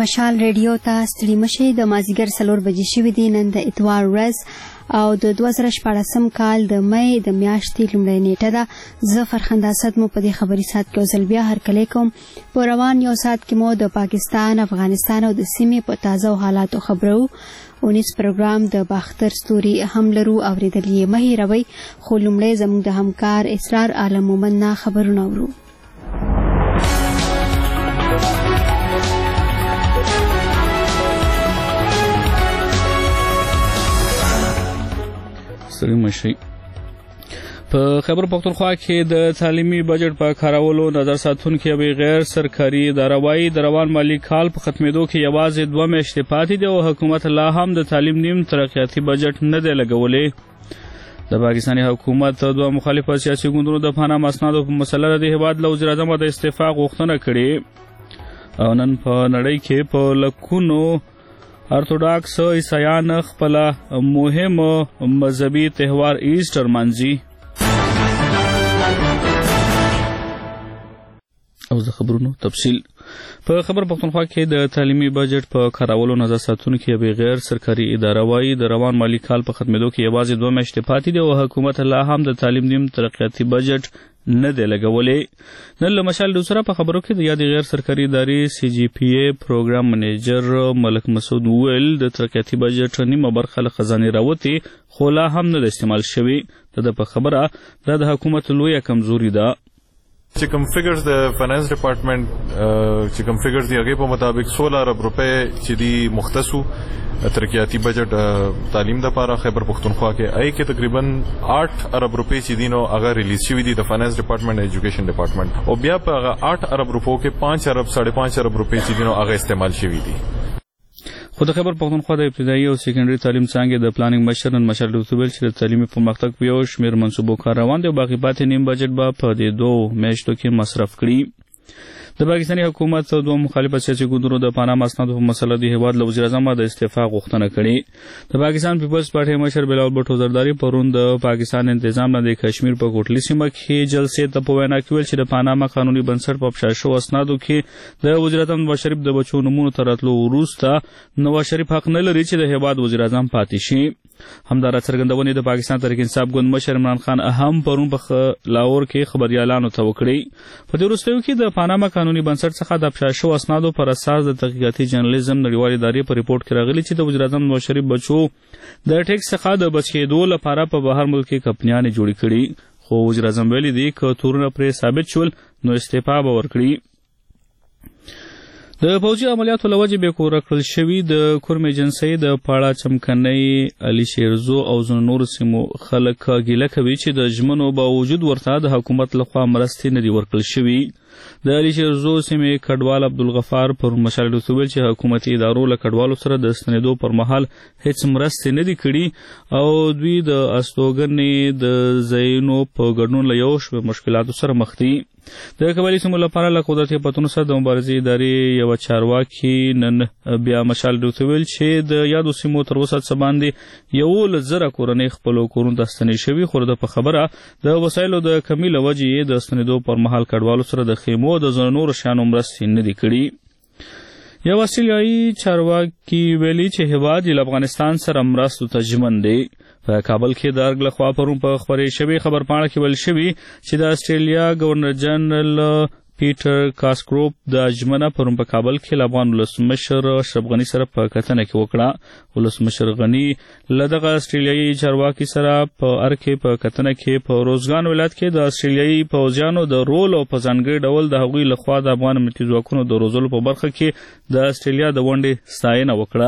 مشال ریډیو ته ستړي مشئ. د مازدیګر 4 بجې شوي دي. نن د اتوار ورځ او د 2014 کال د مې د میاشتې لومړۍ نیټه ده. زه فرخنده اسد مو په دې خبري ساعت کې ځل بیا هرکلی کوم. په روان یو ساعت کې مو د پاکستان، افغانستان او د سیمې په تازه حالاتو خبرو. 19 پروګرام د باختر ستوري هم لرو. اوریدل یې مه هېروئ. خو لومړی زموږ د همکار اسرار عالم مومن نه خبرونه اورو. په خیبر پختونخوا کې د تعلیمي بجټ په کارولو نظر ساتونکي او غیر سرکاري اداره‌وایي د روان مالی کال په ختمېدو کې یوازې 2 میاشتې پاتې دي او حکومت لا هم د تعلیم نیم ترقیاتي بجټ نه دی لګولی. د پاکستاني حکومت 2 مخالف سیاسي ګوندونو د پانام اسنادو په مسله د هیواد له وزیر اعظم د استعفا غوښتنه کړې او نن په نړۍ کې په لکونو ارتوډاکس عیسایان خپل مهم مذهبي تهوار ایسټر مانځي. او د خبرونو تفصیل په خبر پختونخوا کې د تعلیمي بجټ په کارولو نظر ساتونکي او غیر سرکاري اداره‌وایي د روان مالی کال په ختمېدو کې یوازې 2 میاشتې پاتې دي او حکومت لا هم د تعلیم نیم ترقیاتي بجټ نه دی لګولی. نن له مشال دوسره په خبرو کې د یادې غیر سرکاري ادارې CGPA پروګرام منیجر ملک مسعود وویل د ترقیاتي بجټ نیمه برخه له خزانې راوتې خو لا هم نه استعمال شوی. د په خبره دا د حکومت لویه کمزوري ده. چې کوم فګرز د فاینانس ډپارټمنټ چې کوم فګرز دی هغه په مطابق 16 ارب روپے چې دی مختصو ترقیاتی بجټ تعلیم د لپاره خیبر پختونخوا کې آی کې تقریبا 8 ارب روپے چې دینو هغه ریلیز شوی دي د فاینانس ډپارټمنټ ایجوکیشن ډپارټمنټ او بیا په هغه 8 ارب روپو کې 5 ارب 5.5 ارب روپے چې دینو هغه استعمال شوی دي. خو د خیبر پختونخوا د ابتدایي او سیکنډري تعلیم څانګې د پلانینګ مشر نن مشال دوتوبل چې د تعلیمي پرمختګ په یو شمېر منصوبو کار روان دی او باقي پاتې نیم بجټ به په دې 2 میاشتو کې مصرف کړي. د پاکستاني حکومت 2 مخالف سیاسي ګوندونو د پانام اسنادو په مسله د هیواد له وزیر اعظم د استعفا غوښتنه کړې. د پاکستان پیپلز پارټي مشر بلاول بټو زرداری پرون د پاکستان انتظام لاندې کشمیر په کوټلی سیمه کې جلسې ته په وینا کې ویل چې د پاناما قانوني بنسټ په افشا شو اسنادو کې د وزیر اعظم نواز شریف د بچو نومونو تر راتلو وروسته نواز شریف حق نه لري چې د هیواد وزیر اعظم پاتې شي. همدارا څرګندونې د پاکستان تحریک انصاف ګوند مشر عمران خان اهم پرون په لاهور کې خبريالانو ته وکړي. په دې وروستیو کې د پاناما قانوني بنسټ څخه د افشا شو اسنادو پر اساس د تحقیقاتي جرنالیزم نړیوالې ادارې په ریپورت کې راغلي چې د وزیر اعظم نواز شریف بچو د ټیکس څخه د بچکېدو لپاره په بهر ملک کې کمپنیانې جوړې کړي. خو وزیر اعظم ویلي دي که تورونه پرې ثابت شول نو استعفا به ورکړي. د پوځي عملیاتو له وجې بېکوره کړل شوي د کورم ایجنسۍ د پاړه چمکنۍ علي شیرزو او ځینو نورو سیمو خلک ګیله کوي چې د ژمنو باوجود ورته د حکومت لخوا مرستې نه دي ورکړل شوي. د علي شیرزو سیمې کډوال عبدالغفار پر مشال ویل چې حکومتي ادارو له کډوالو سره د ستنېدو پر مهال هیڅ مرستې نه دي کړي او دوی د استوګنې د ځایونو په ګډون له یو شمېر مشکلاتو سره مخ دي. د قبایلي سیمو لپاره له قدرتي پتونو سره د مبارزې ادارې یوه چارواکي نن بیا مشال ویل چې د یادو سیمو تر اوسه څه باندې 11,000 کورنۍ خپلو کورونو ته ستنې شوي خو د په خبره د وسایلو د کمۍ له وجې یې د ستنېدو پر مهال کډوالو سره د خیمو د ځینو نورو شیانو مرستې نه دي کړي. یو استرالیایي چارواکي ویلي چې هیواد یې له افغانستان سره مرستو ته ژمن دی. په کابل کې د ارګ لخوا پرون په خپرې شوې خبرپاڼه کې ویل شوي چې د استرالیا گورنر جنرال پیټر کاسګروپ د ژمنه پرون په کابل کې له افغان ولسمشر اشرف غني سره په کتنه کې وکړه. ولسمشر غني له دغه استرالیایي چارواکي سره په ارګ کې په کتنه کې په روزګان ولایت کې د استرالیایي پوځیانو د رول او په ځانګړي ډول د هغوی لخوا د افغان امنیتي ځواکونو د روزلو په برخه کې د استرالیا د ونډې ستاینه وکړه.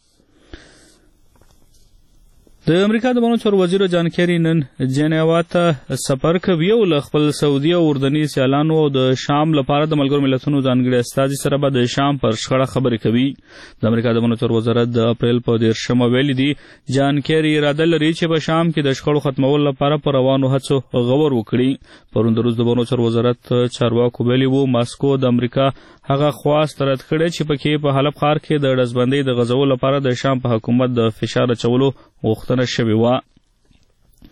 د امریکا د بانو چارو وزیر جان کیری نن جنیوا ته سفر کوي او له خپل سعودي او اردني سیالانو او د شام لپاره د ملګرو ملتونو ځانګړي استازي سره به د شام پر شخړه خبرې کوي. د امریکا د بانو چارو وزارت د اپریل په 13 ویلي دي جان کیری اراده لري چې په شام کې د شخړو ختمولو لپاره پر روانو هڅو غور وکړي. پرون د روس د بانو چارو وزارت چارواکو ویلي وو ماسکو د امریکا هغه خواست رد کړی چې پکې په حلب ښار کې د ډزبندۍ د غځولو لپاره د شام په حکومت د فشار اچولو غوښتنه شوې وه.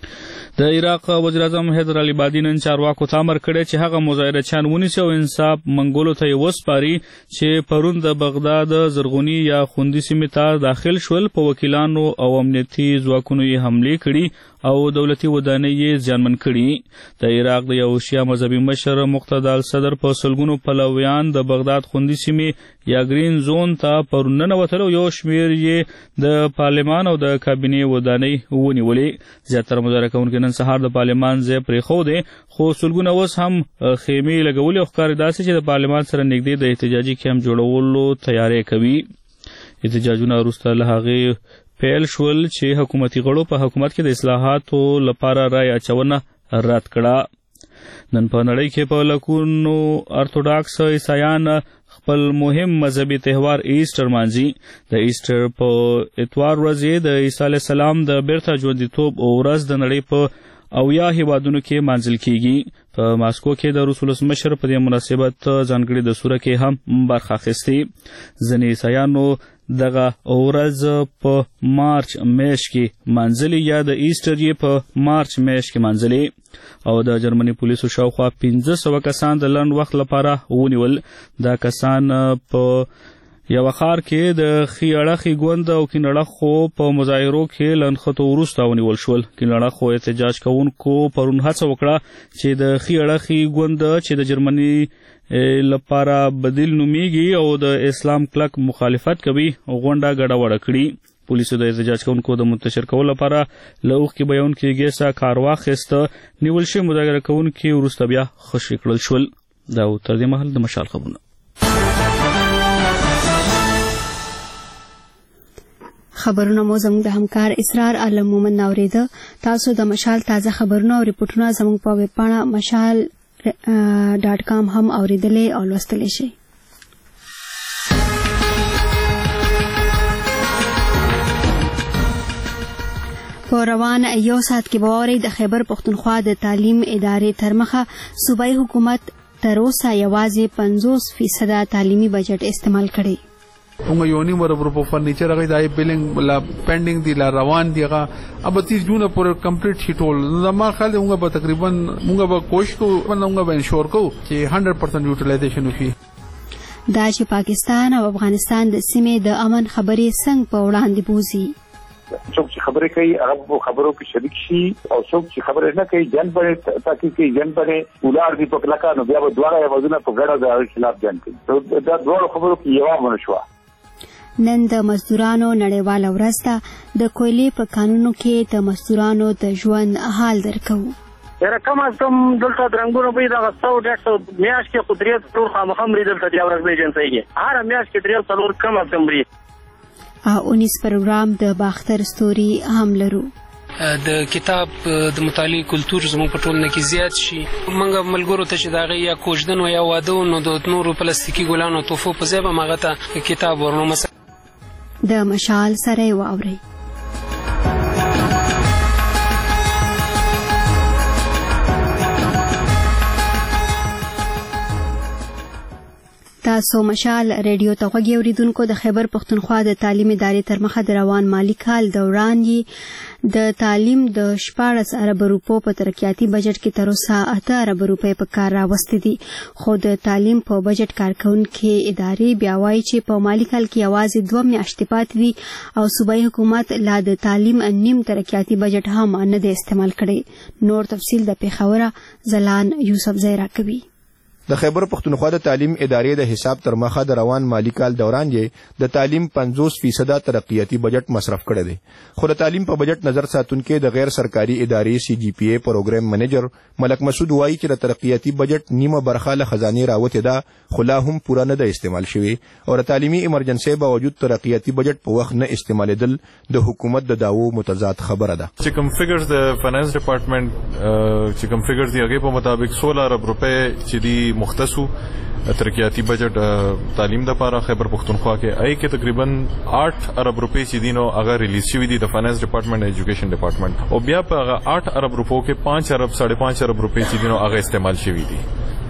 د عراق وزیر اعظم حیدر العبادي نن چارواکو ته امر کړی چې هغه مظاهرچیان ونیسي او انصاف منګولو ته یې وسپاري چې پرون د بغداد زرغونی یا خوندي سیمې ته داخل شول. په وکیلانو او امنیتي ځواکونو یې حملې کړي او دولتي ودانۍ یې زیانمن کړي. د عراق د یو شیعه مذهبي مشر مقتدا الصدر په سلګونو پلویان د بغداد خوندي سیمې یا گرین زون ته پرون ننوتل او یو شمېر یې د پارلمان او د کابینې ودانۍ ونیولې. زیاتره مظاهره کوونکي نن سهار د پارلمان ځای پرېښودی خو سلګونه اوس هم خیمې لګولې او ښکاري داسې چې د پارلمان سره نږدې د احتجاجي کیمپ جوړولو تیاری کوي. احتجاجونه وروسته له هغې پیل شول چې حکومتي غړو په حکومت کې د اصلاحاتو لپاره رای اچونه رد کړه. نن په نړۍ کې په لکونو ارتوډاکس عیسایان خپل مهم مذهبي تهوار ایسټر مانځي. د ایسټر په اتوار ورځ د عیسی علیه السلام د بیرته ژوندیتوب ورځ د نړۍ په 80 هیوادونو کې مانځل کیږي. په ماسکو کې د روس ولسمشر په دې مناسبت ځانګړي دستوره کې هم برخه اخیستې. ځینې عیسایانو دغه ورځ په مارچ میاشت کې مانځلې یا د ایسټر یې په مارچ میاشت کې مانځلې او د جرمني پولیسو شاوخوا 1500 کسان د لنډ وخت لپاره ونیول. دا کسان په یو ښار کې د ښي اړخي ګوند او کیڼ اړخو په مظاهرو کې لنډخطو وروسته ونیول شول. کیڼ اړخو احتجاج کوونکو پرون هڅه وکړه چې د ښي اړخي ګوند چې د جرمني لپاره بدیل نومیږي او د اسلام کلک مخالفت کوي غونډه ګډوډه کړي. پولیسو د احتجاج کوونکو د منتشر کولو لپاره له اوښکې بهیونکي ګیسه کار واخیسته. نیول شوي مذاکره کوونکي وروسته بیا خوشي کړل شول. دا تر دې مهال د مشال خبرونه. خبرونه مو زموږ د همکار اسرار عالم مومن اوریده. تاسو د مشال تازه خبرونه او ریپورتونه زموږ په ویب پاڼه mashal.com هم اوریدلې او لوستلی شئ. په روان یو ساعت کې به واورئ د خیبر پښتونخوا د تعلیم ادارې تر مخه صوبایي حکومت تر اوسه یوازې 50% تعلیمي بجټ استعمال کړی. اونگا یونی مربر په فرنیچر هغه دای بیلینګ لا پینډینګ دی لا روان دی هغه اب 30 جون پر کمپلیټ شي ټول زما خیال اونگا به تقریبا اونگا به کوشش کو اونگا به انشور کو چې 100% یوټیلایزیشن وشي. دا چې پاکستان او افغانستان د سیمې د امن خبرې څنګه په وړاندې بوزي. څوک چې خبرې کوي هغه خبرو کې شریک شي او څوک چې خبرې نه کوي جن باندې تاکي کوي جن باندې ولار دی په کلاکا نو بیا به دواړه وزونه په ګډه د خلاف جن کوي. دا ډول خبرو کې یو ونه شو. نن د مزدورانو نړیواله ورځ ده. د کویلې په کانونو کې د مزدورانو د ژوند حال درکو. کم از کم دلته درنګونو به د 100-150 میاشت کې قدرت ټول خامخا مري دلته د ورځ به جنسيږي. هر میاشت کې درې څلور کم از کم مري. 19 پروګرام د باختر ستوري هم لرو. د کتاب د مطالعې کلتور زموږ په ټولنه کې زیات شي. موږ ملګرو ته چې د هغې یا کوژدن یا واده نو د نورو پلاستیکي ګلانو تحفو په ځای به هم هغه ته کتاب ورنو. د مشال سره یې واورئ. تاسو مشال ریډیو ته غوږی اوریدونکو. د خیبر پښتونخوا د تعلیم ادارې تر مخه د روان مالی کال دوران یې د تعلیم د 14 ارب روپو په ترقیاتي بجټ کې تر اوسه 8 ارب روپۍ په کار راوستي دي. خو د تعلیم په بجټ کارکونکي ادارې بیا وایي چې په مالی کال کې یوازې 2 میاشتې پاتې دي او صوبایي حکومت لا د تعلیم نیم ترقیاتي بجټ هم نه دی استعمال کړی. نور تفصیل د پیښوره زلان یوسف زیرا کوي. د خیبر پښتونخوا د تعلیم ادارې د حساب تر مخه د روان مالی کال دوران یې د تعلیم 50% ترقیاتي بجټ مصرف کړی دی. خو د تعلیم په بجټ نظر ساتونکي د غیر سرکاري ادارې CGPA پروګرام منیجر ملک مسعود وایي چې د ترقیاتي بجټ نیمه برخه له خزانې راوتې ده خو لا هم پوره نه ده استعمال شوی او د تعلیمي ایمرجنسي باوجود ترقیاتي بجټ په وخت نه استعمالیدل د حکومت د داوو متضاد خبره ده. چې کوم فګرز د فاینانس ډپارټمنټ چې کوم فګرز دی هغه په مطابق 16 ارب روپے چې دی مختصو ترقیاتی بجٹ تعلیم د پاره خیبر پختونخوا کې آی کې تقریبا 8 ارب روپے چې دینو هغه ریلیز شوی دی د فاینانس ډپارټمنټ ایجوکیشن ډپارټمنټ او بیا په هغه 8 ارب روپو کې 5 ارب 5.5 ارب روپے چې دینو هغه استعمال شوی دی.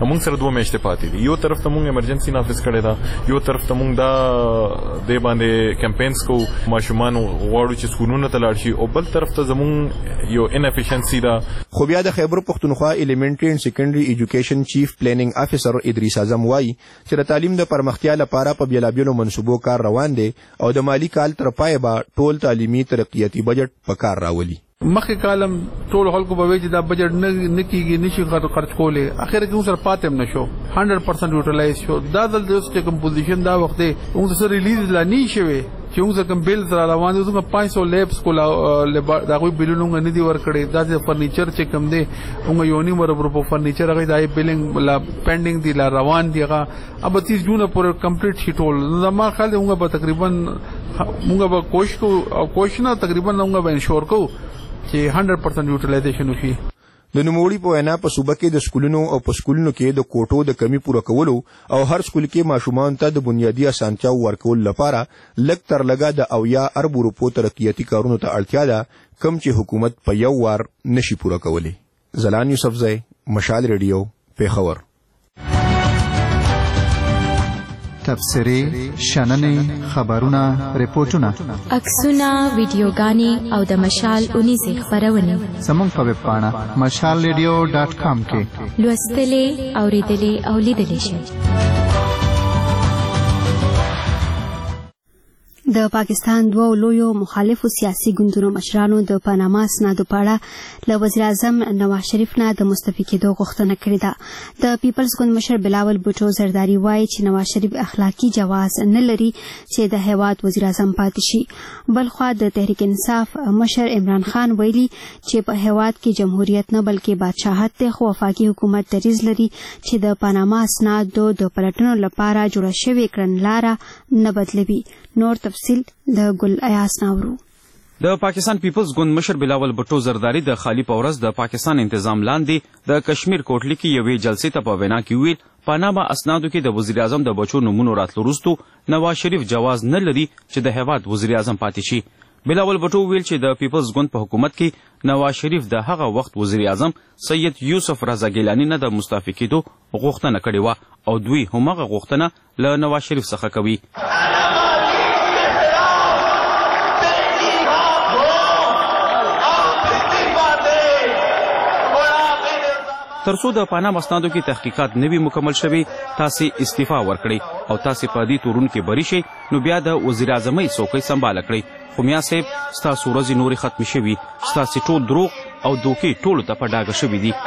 موږ سره 2 میاشتې پاتې دي. یو طرف ته موږ ایمرجنسي نافذ کړی دا, یو طرف ته موږ دا د باندې کمپاینز کو ماشومان غواړو چې سکولونو ته لاړ شي, او بل طرف ته زموږ یو انفیشنسي دا. خو بیا د خیبر پښتونخوا ایلیمنټری اینڈ سیکنډري ایجوکیشن چیف پلانینګ افیسر ادریس اعظم وایي چې د تعلیم د پرمختیا لپاره په بیلابیلو منصوبو کار روان دی او د مالی کال تر پای به ټول تعلیمي ترقیاتي بجټ په کار راولي. مخکې کالم ټول خلکو به وایي چې دا بجټ نه کېږي, نشي خرچ کولی, اخر کې موږ سره پاتې هم نشو, 100% یوټیلایز شو. دا دلته اوس چې کوم پوزیشن دا وخت دی موږ سره ریلیز لا نه شوی چې موږ کوم بیل سره روان دي, موږ 500 لیبس کو دا کوئی بیلونه نه دي ورکړي. دا د فرنیچر چې کوم دی موږ یو نیم ورو په فرنیچر هغه د بیلینګ لا پینډینګ دی, لا روان دی, هغه اب 30 جون پورې کمپلیټ شي ټول. زما خیال موږ به تقریبا موږ به کوشش نه تقریبا موږ به انشور کو چې 100% یوټیلایزیشن وشي. د نوموړي په وینا په صوبه کې د سکولونو او په سکولونو کې د کوټو د کمی پوره کولو او هر سکول کې ماشومان ته د بنیادي اسانتیاو ورکول لپاره لږ تر لږه د 90 اربو روپو ترقیاتي کارونو ته اړتیا ده, کم چې حکومت په یو وار نشي پوره کولی. زلان یوسفزی, مشال ریډیو, پیښور. تبصرې, شننې, خبرونه, ریپورتونه, عکسونه, ویډیوګانې او د مشال اونیزې خپرونې زموږ په ویب پاڼه mashalradio.com کې لوستلې, اورېدلې او لیدلې شئ. د پاکستان دوه لویو مخالفو سیاسي ګوندونو مشرانو د پاناما اسنادو په اړه له وزیر اعظم نواز شریف نه د مستعفي کېدو غوښتنه کړې ده. د پیپلز ګوند مشر بلاول بوټو زرداری وایي چې نواز شریف اخلاقي جواز نه لري چې د هیواد وزیر اعظم پاتې شي. بلخوا د تحریک انصاف مشر عمران خان ویلي چې په هیواد کې جمهوریت نه بلکې بادشاهت دی, خو وفاقي حکومت دریځ لري چې د پاناما اسنادو د پلټنو لپاره جوړه شوې کړنلاره نه بدلوي. نور تفصیل د ګل ایاس ناورو. د پاکستان پیپلز ګوند مشر بلاول بټو زرداری د خالی په ورځ د پاکستان انتظام لاندې د کشمیر کوټلی کې یوې جلسې ته په وینا کې ویل پاناما اسنادو کې د وزیر اعظم د بچو نمونو راتلو وروسته نواز شریف جواز نه لري چې د هیواد وزیر اعظم پاتې شي. بلاول بټو ویل چې د پیپلز ګوند په حکومت کې نواز شریف د هغه وخت وزیر اعظم سید یوسف رضا ګیلانی نه د مستعفي کېدو غوښتنه کړې وه او دوی همغه غوښتنه له نواز شریف څخه کوي. ترڅو د پاناما اسنادو کې تحقیقات نوي مکمل شوي, تاسې استعفا ورکړئ او تاسې په دې تورون کې بری شئ, نو بیا د وزیر اعظمۍ څوکۍ سمباله کړئ. خو میا صاحب ستاسو ورځې نورې ختمې شوي, ستاسې ټول دروغ او دوکې ټولو ته په ډاګه شوي دي.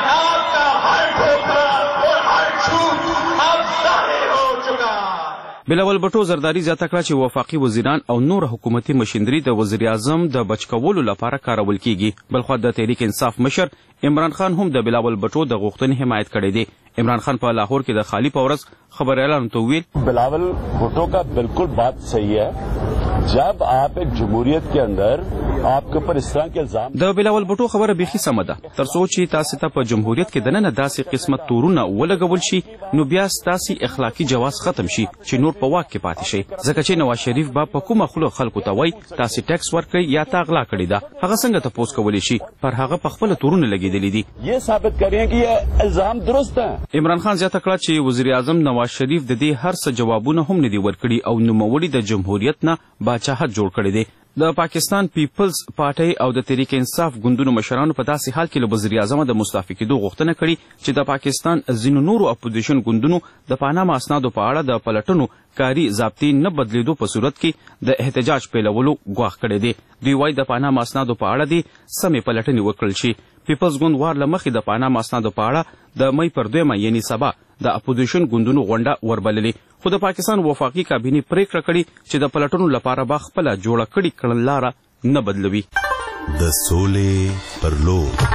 بلاول بټو زرداری زیاته کړه چې وفاقي وزیران او نور حکومتي مشندري د وزیر اعظم د بچ کولو لپاره کارول کیږي. بلخو د تحریک انصاف مشر عمران خان هم د بلاول بټو د غوښتنې حمایت کړی دی. عمران خان په لاهور کې د خالی په ورځ خبريالانو ته ویل بلاول بھٹو کا بالکل بات صحیح ہے, جب آپ ایک جمهوریت کے اندر آپ کے اوپر اس طرح کے الزام. د بلاول بټو خبره بیخي سمه ده. ترڅو چې تاسو ته په جمهوریت کې دننه داسې قسمت تورونه ولګول شي, نو بیا ستاسو اخلاقی جواز ختم شي چې نور په واک کې پاتې شي. ځکه چې نواز شریف با په کومه خلو خلکو ته وای تاسو ټیکس ورکړئ یا تا غلا کړی ده, هغه څنګه تاسو کولی شي پر هغه په خپل تورونه لګیدلی دي. یہ ثابت کړئ چې یہ الزام درست ہے. عمران خان زیاته کړه چې وزیر اعظم نواز شریف د دې هر څه جوابونه هم نه دی ورکړي او نوموړي د جمهوریت نه بادشاهت جوړ کړی دی. د پاکستان پیپلز پارټي او د تحریک انصاف ګوندونو مشرانو په داسې حال کې له وزیر اعظم د مستعفي کېدو غوښتنه کړې چې د پاکستان ځینو نورو اپوزیشن ګوندونو د پاناما اسنادو په اړه د پلټنو کاري ضابطې نه بدلیدو په صورت کې د احتجاج پیلولو ګواښ کړی دی. دوی وایي د پاناما اسنادو په اړه دې سمې پلټنې وکړل شي. پیپلز ګوند وار له مخکې د پاناما اسنادو په اړه د مئی پر 2 یعنی سبا د اپوزیشن ګوندونو غونډه وربللې, خو د پاکستان وفاقي کابینې پریکړه کړې چې د پلټنو لپاره به خپله جوړه کړې کړنلاره نه بدلوي. د سولې پر لور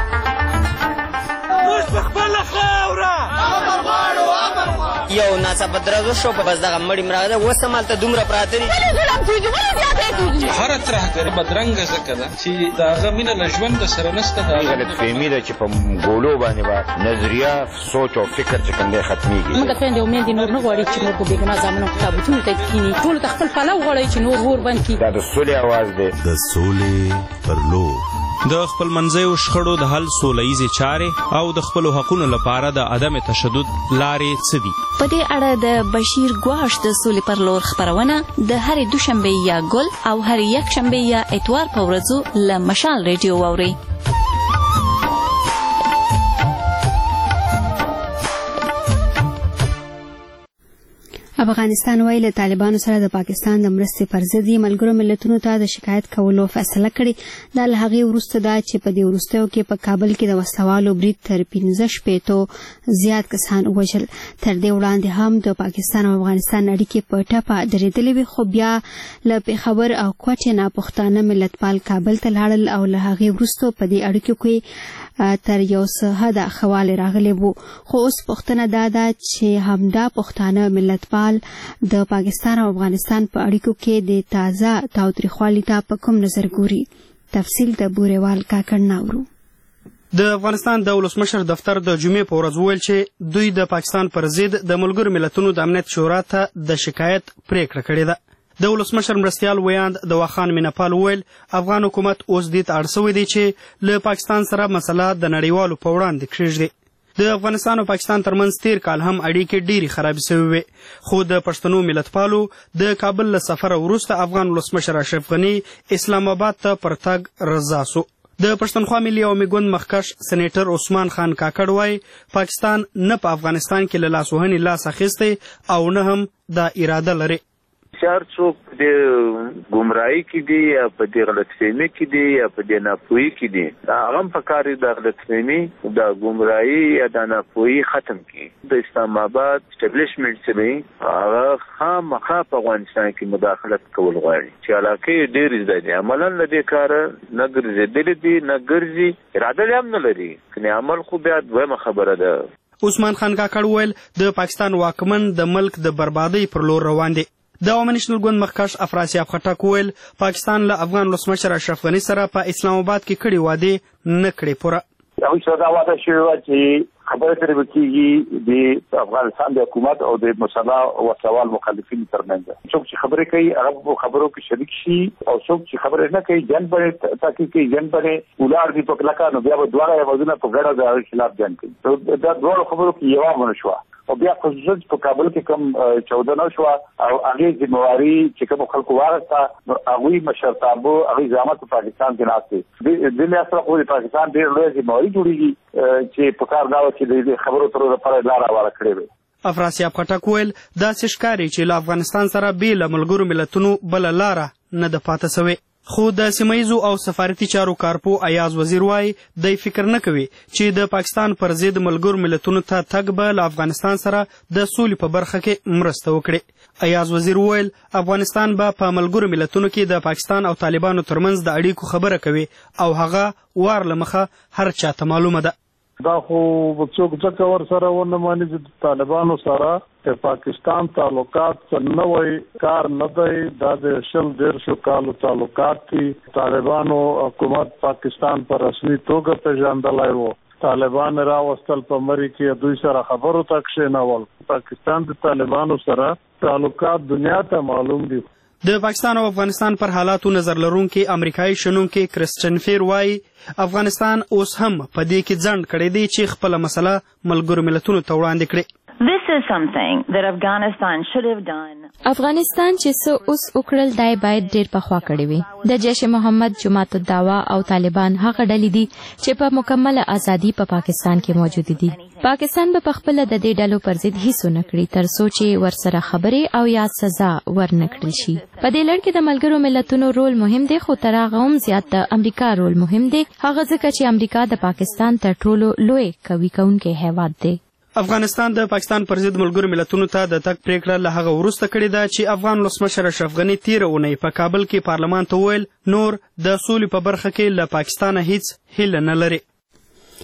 یو ناڅاپه درزو شو په بس دغه مړی مراغه اوس هم هلته دومره پراته دي. هره ترهګري بدرنګه ځکه ده چې د هغه مینه له ژونده سره نشته. غلطفهمي ده چې په ګولو باندې به نظریه سوچ او فکر چې کوم دی ختمیږي. موږ د خویندې او میندې نور نه غواړي چې نور په بېګناه زامنو په تابوتونو ته کښېني. ټولو ته خپل پلو غواړئ چې نور اور بند کړي. دا د سولې اواز دی. د سولې پر لور د خپلمنځیو شخړو د حل سوله ییزې چارې او د خپلو حقونو لپاره د عدم تشدد لارې څه دي؟ په دې اړه د بشیر ګواش د سولې پر لور خپرونه د هرې دوشنبې یا ګل او هرې یکشنبې یا اتوار په ورځو له مشال ریډیو واورئ. افغانستان وایي له طالبانو سره د پاکستان د مرستې پر ضد ملګرو ملتونو ته د شکایت کولو فیصله کړې. دا له هغې وروسته ده چې په دې وروستیو کې په کابل کې د وسلوالو برید تر 15 زیات کسان ووژل. تر دې وړاندې هم د پاکستان او افغانستان اړیکې په ټپه درېدلې وې، خو بیا له پېښور او کوټې نه پښتانه ملتپال کابل ته لاړل او له هغې وروسته په دې اړیکو کې تر یو څه حده ښه راغلی وو. خو اوس پوښتنه دا ده چې همدا پښتانه ملتپال د پاکستان او افغانستان په اړیکو کې د تازه تاوتریخوالي ته په کوم نظر ګوري. تفصیل د بورېوال کاکړ ناورو. د افغانستان د ولسمشر دفتر د جمعې په ورځ وویل چې دوی د پاکستان پر ضد د ملګرو ملتونو د امنیت شورا ته د شکایت پریکړه کړې ده. د ولسمشر مرستیال ویاند د واخان مینپال وویل افغان حکومت اوس دې ته اړ شوی دی چې له پاکستان سره مسله د نړیوالو په وړاندې کښېږدي. د افغانستان او پاکستان ترمنځ تیر کال هم اړیکې ډېرې خرابې شوې وې، خو د پښتنو ملتپالو د کابل له سفره وروسته افغان ولسمشر اشرف غني اسلام آباد ته پر تګ رضا سو. د پښتونخوا ملي عوامي ګوند مخکښ سېنیټر عثمان خان کاکړ وایي پاکستان نه په افغانستان کې له لاسوهنې لاس اخیستی او نه هم دا اراده لري. هر څوک په دې ګمراهۍ کې دي یا په دې غلطفهمي کې دي یا په دې ناپوهي کې دي، هغه هم پکار دي د غلطفهمي د ګمراهۍ یا د ناپوهي ختم کړي. د اسلام آباد اسټابلیشمنټ چې دی هغه خامخا په افغانستان کې مداخلت کول غواړي چې علاقې ډېرې زیاتې دي. عملا له دې کاره نه ګرځېدلي دي نه ګرځي، اراده هم نه لري، کنې عمل خو بیا دویمه خبره ده. عثمان خان کاکړ وویل د پاکستان واکمن د ملک د بربادۍ پر لور روان دی. د عوامي نېشنل ګوند مخکښ افراسیاب خټک وویل پاکستان له افغان ولسمشر اشرف غني سره په اسلام آباد کې کړي وعدې نه کړې پوره. هغوی سره دا وعده شوې وه چې خبرې ترې به کېږي د افغانستان د حکومت او د مسلح وسلوال مخالفینو ترمنځ. څوک چې خبرې کوي هغه په خبرو کې شریک شي او څوک چې خبرې نه کوي جنګ باندې تحقیق کوي، جنګ باندې ولاړ دي په کلکه، نو بیا به دواړه هېوادونه په ګډه د هغې خلاف جنګ کوي. دا دواړو خبرو کې یوه ونه شوه او بیا خصوصا په کابل کې کوم 14 شوه او هغې ذمواري چې کومو خلکو واخیسته، نو هغوی مشرتابه هغوی زعامت په پاکستان کې ناست دی. دې لحاظ سره خو د پاکستان ډېر لویه ذمواري جوړېږي چې په کار دا وه چې د خبرو ترو لپاره لاره هواره کړې وي. افراسیاب خټک وویل داسې ښکاري چې له افغانستان سره بې له ملګرو ملتونو بله لاره نه ده پاته سوې. خو د سیمه ییزو او سفارتي چارو کارپو ایاز وزیر وایي دی فکر نه کوي چې د پاکستان پر ضد ملګرو ملتونو ته تګ به له افغانستان سره د سولې په برخه کې مرسته وکړي. ایاز وزیر وویل افغانستان به په ملګرو ملتونو کې د پاکستان او طالبانو ترمنځ د اړیکو خبره کوي او هغه وار له مخه هر چاته معلومه ده. دا خو څوک ځکه ورسره ونه ماني چې د طالبانو سره د پاکستان تعلقات څه نوی کار نه دی، دا د 100 کالو تعلقات دي. طالبانو حکومت پاکستان په رسمي توګه پیژندلی و، طالبان راوستل په مري کې دوی سره خبرو ته کښېنول. پاکستان د طالبانو سره تعلقات دنیا ته معلوم دي. د پاکستان او افغانستان پر حالاتو نظر لرونکي امریکایي شنونکي کرسټن فیر وایي افغانستان اوس هم په دې کې ځنډ کړی دی چې خپله مسله ملګرو ملتونو ته وړاندې کړي. This is something that Afghanistan should have done. افغانستان چې څه اوس وکړل دای باید ډېر پخوا کړی وي. د جیش محمد، جماعت الدعوه او طالبان هغه ډلې دي چې په مکمله ازادي په پاکستان کې موجود دي. پاکستان به پخپله د دې ډلو پر ضد هیڅ ونه کړي تر څو چې ورسره خبرې او یا سزا ورنه کړل شي. په دې لړ کې د ملګرو ملتونو رول مهم دی، خو تر هغه هم زیات د امریکا رول مهم دی، هغه ځکه چې امریکا د پاکستان تر ټولو لوی قوي کوونکی هیواد دی. افغانستان د پاکستان پر ضد ملګرو ملتونو ته د تګ پریکړه له هغه وروسته کړې ده چې افغان ولسمشر اشرف غني تېره اونۍ په کابل کې پارلمان ته وویل نور د سولې په برخه کې له پاکستانه هیڅ هیله نه لري.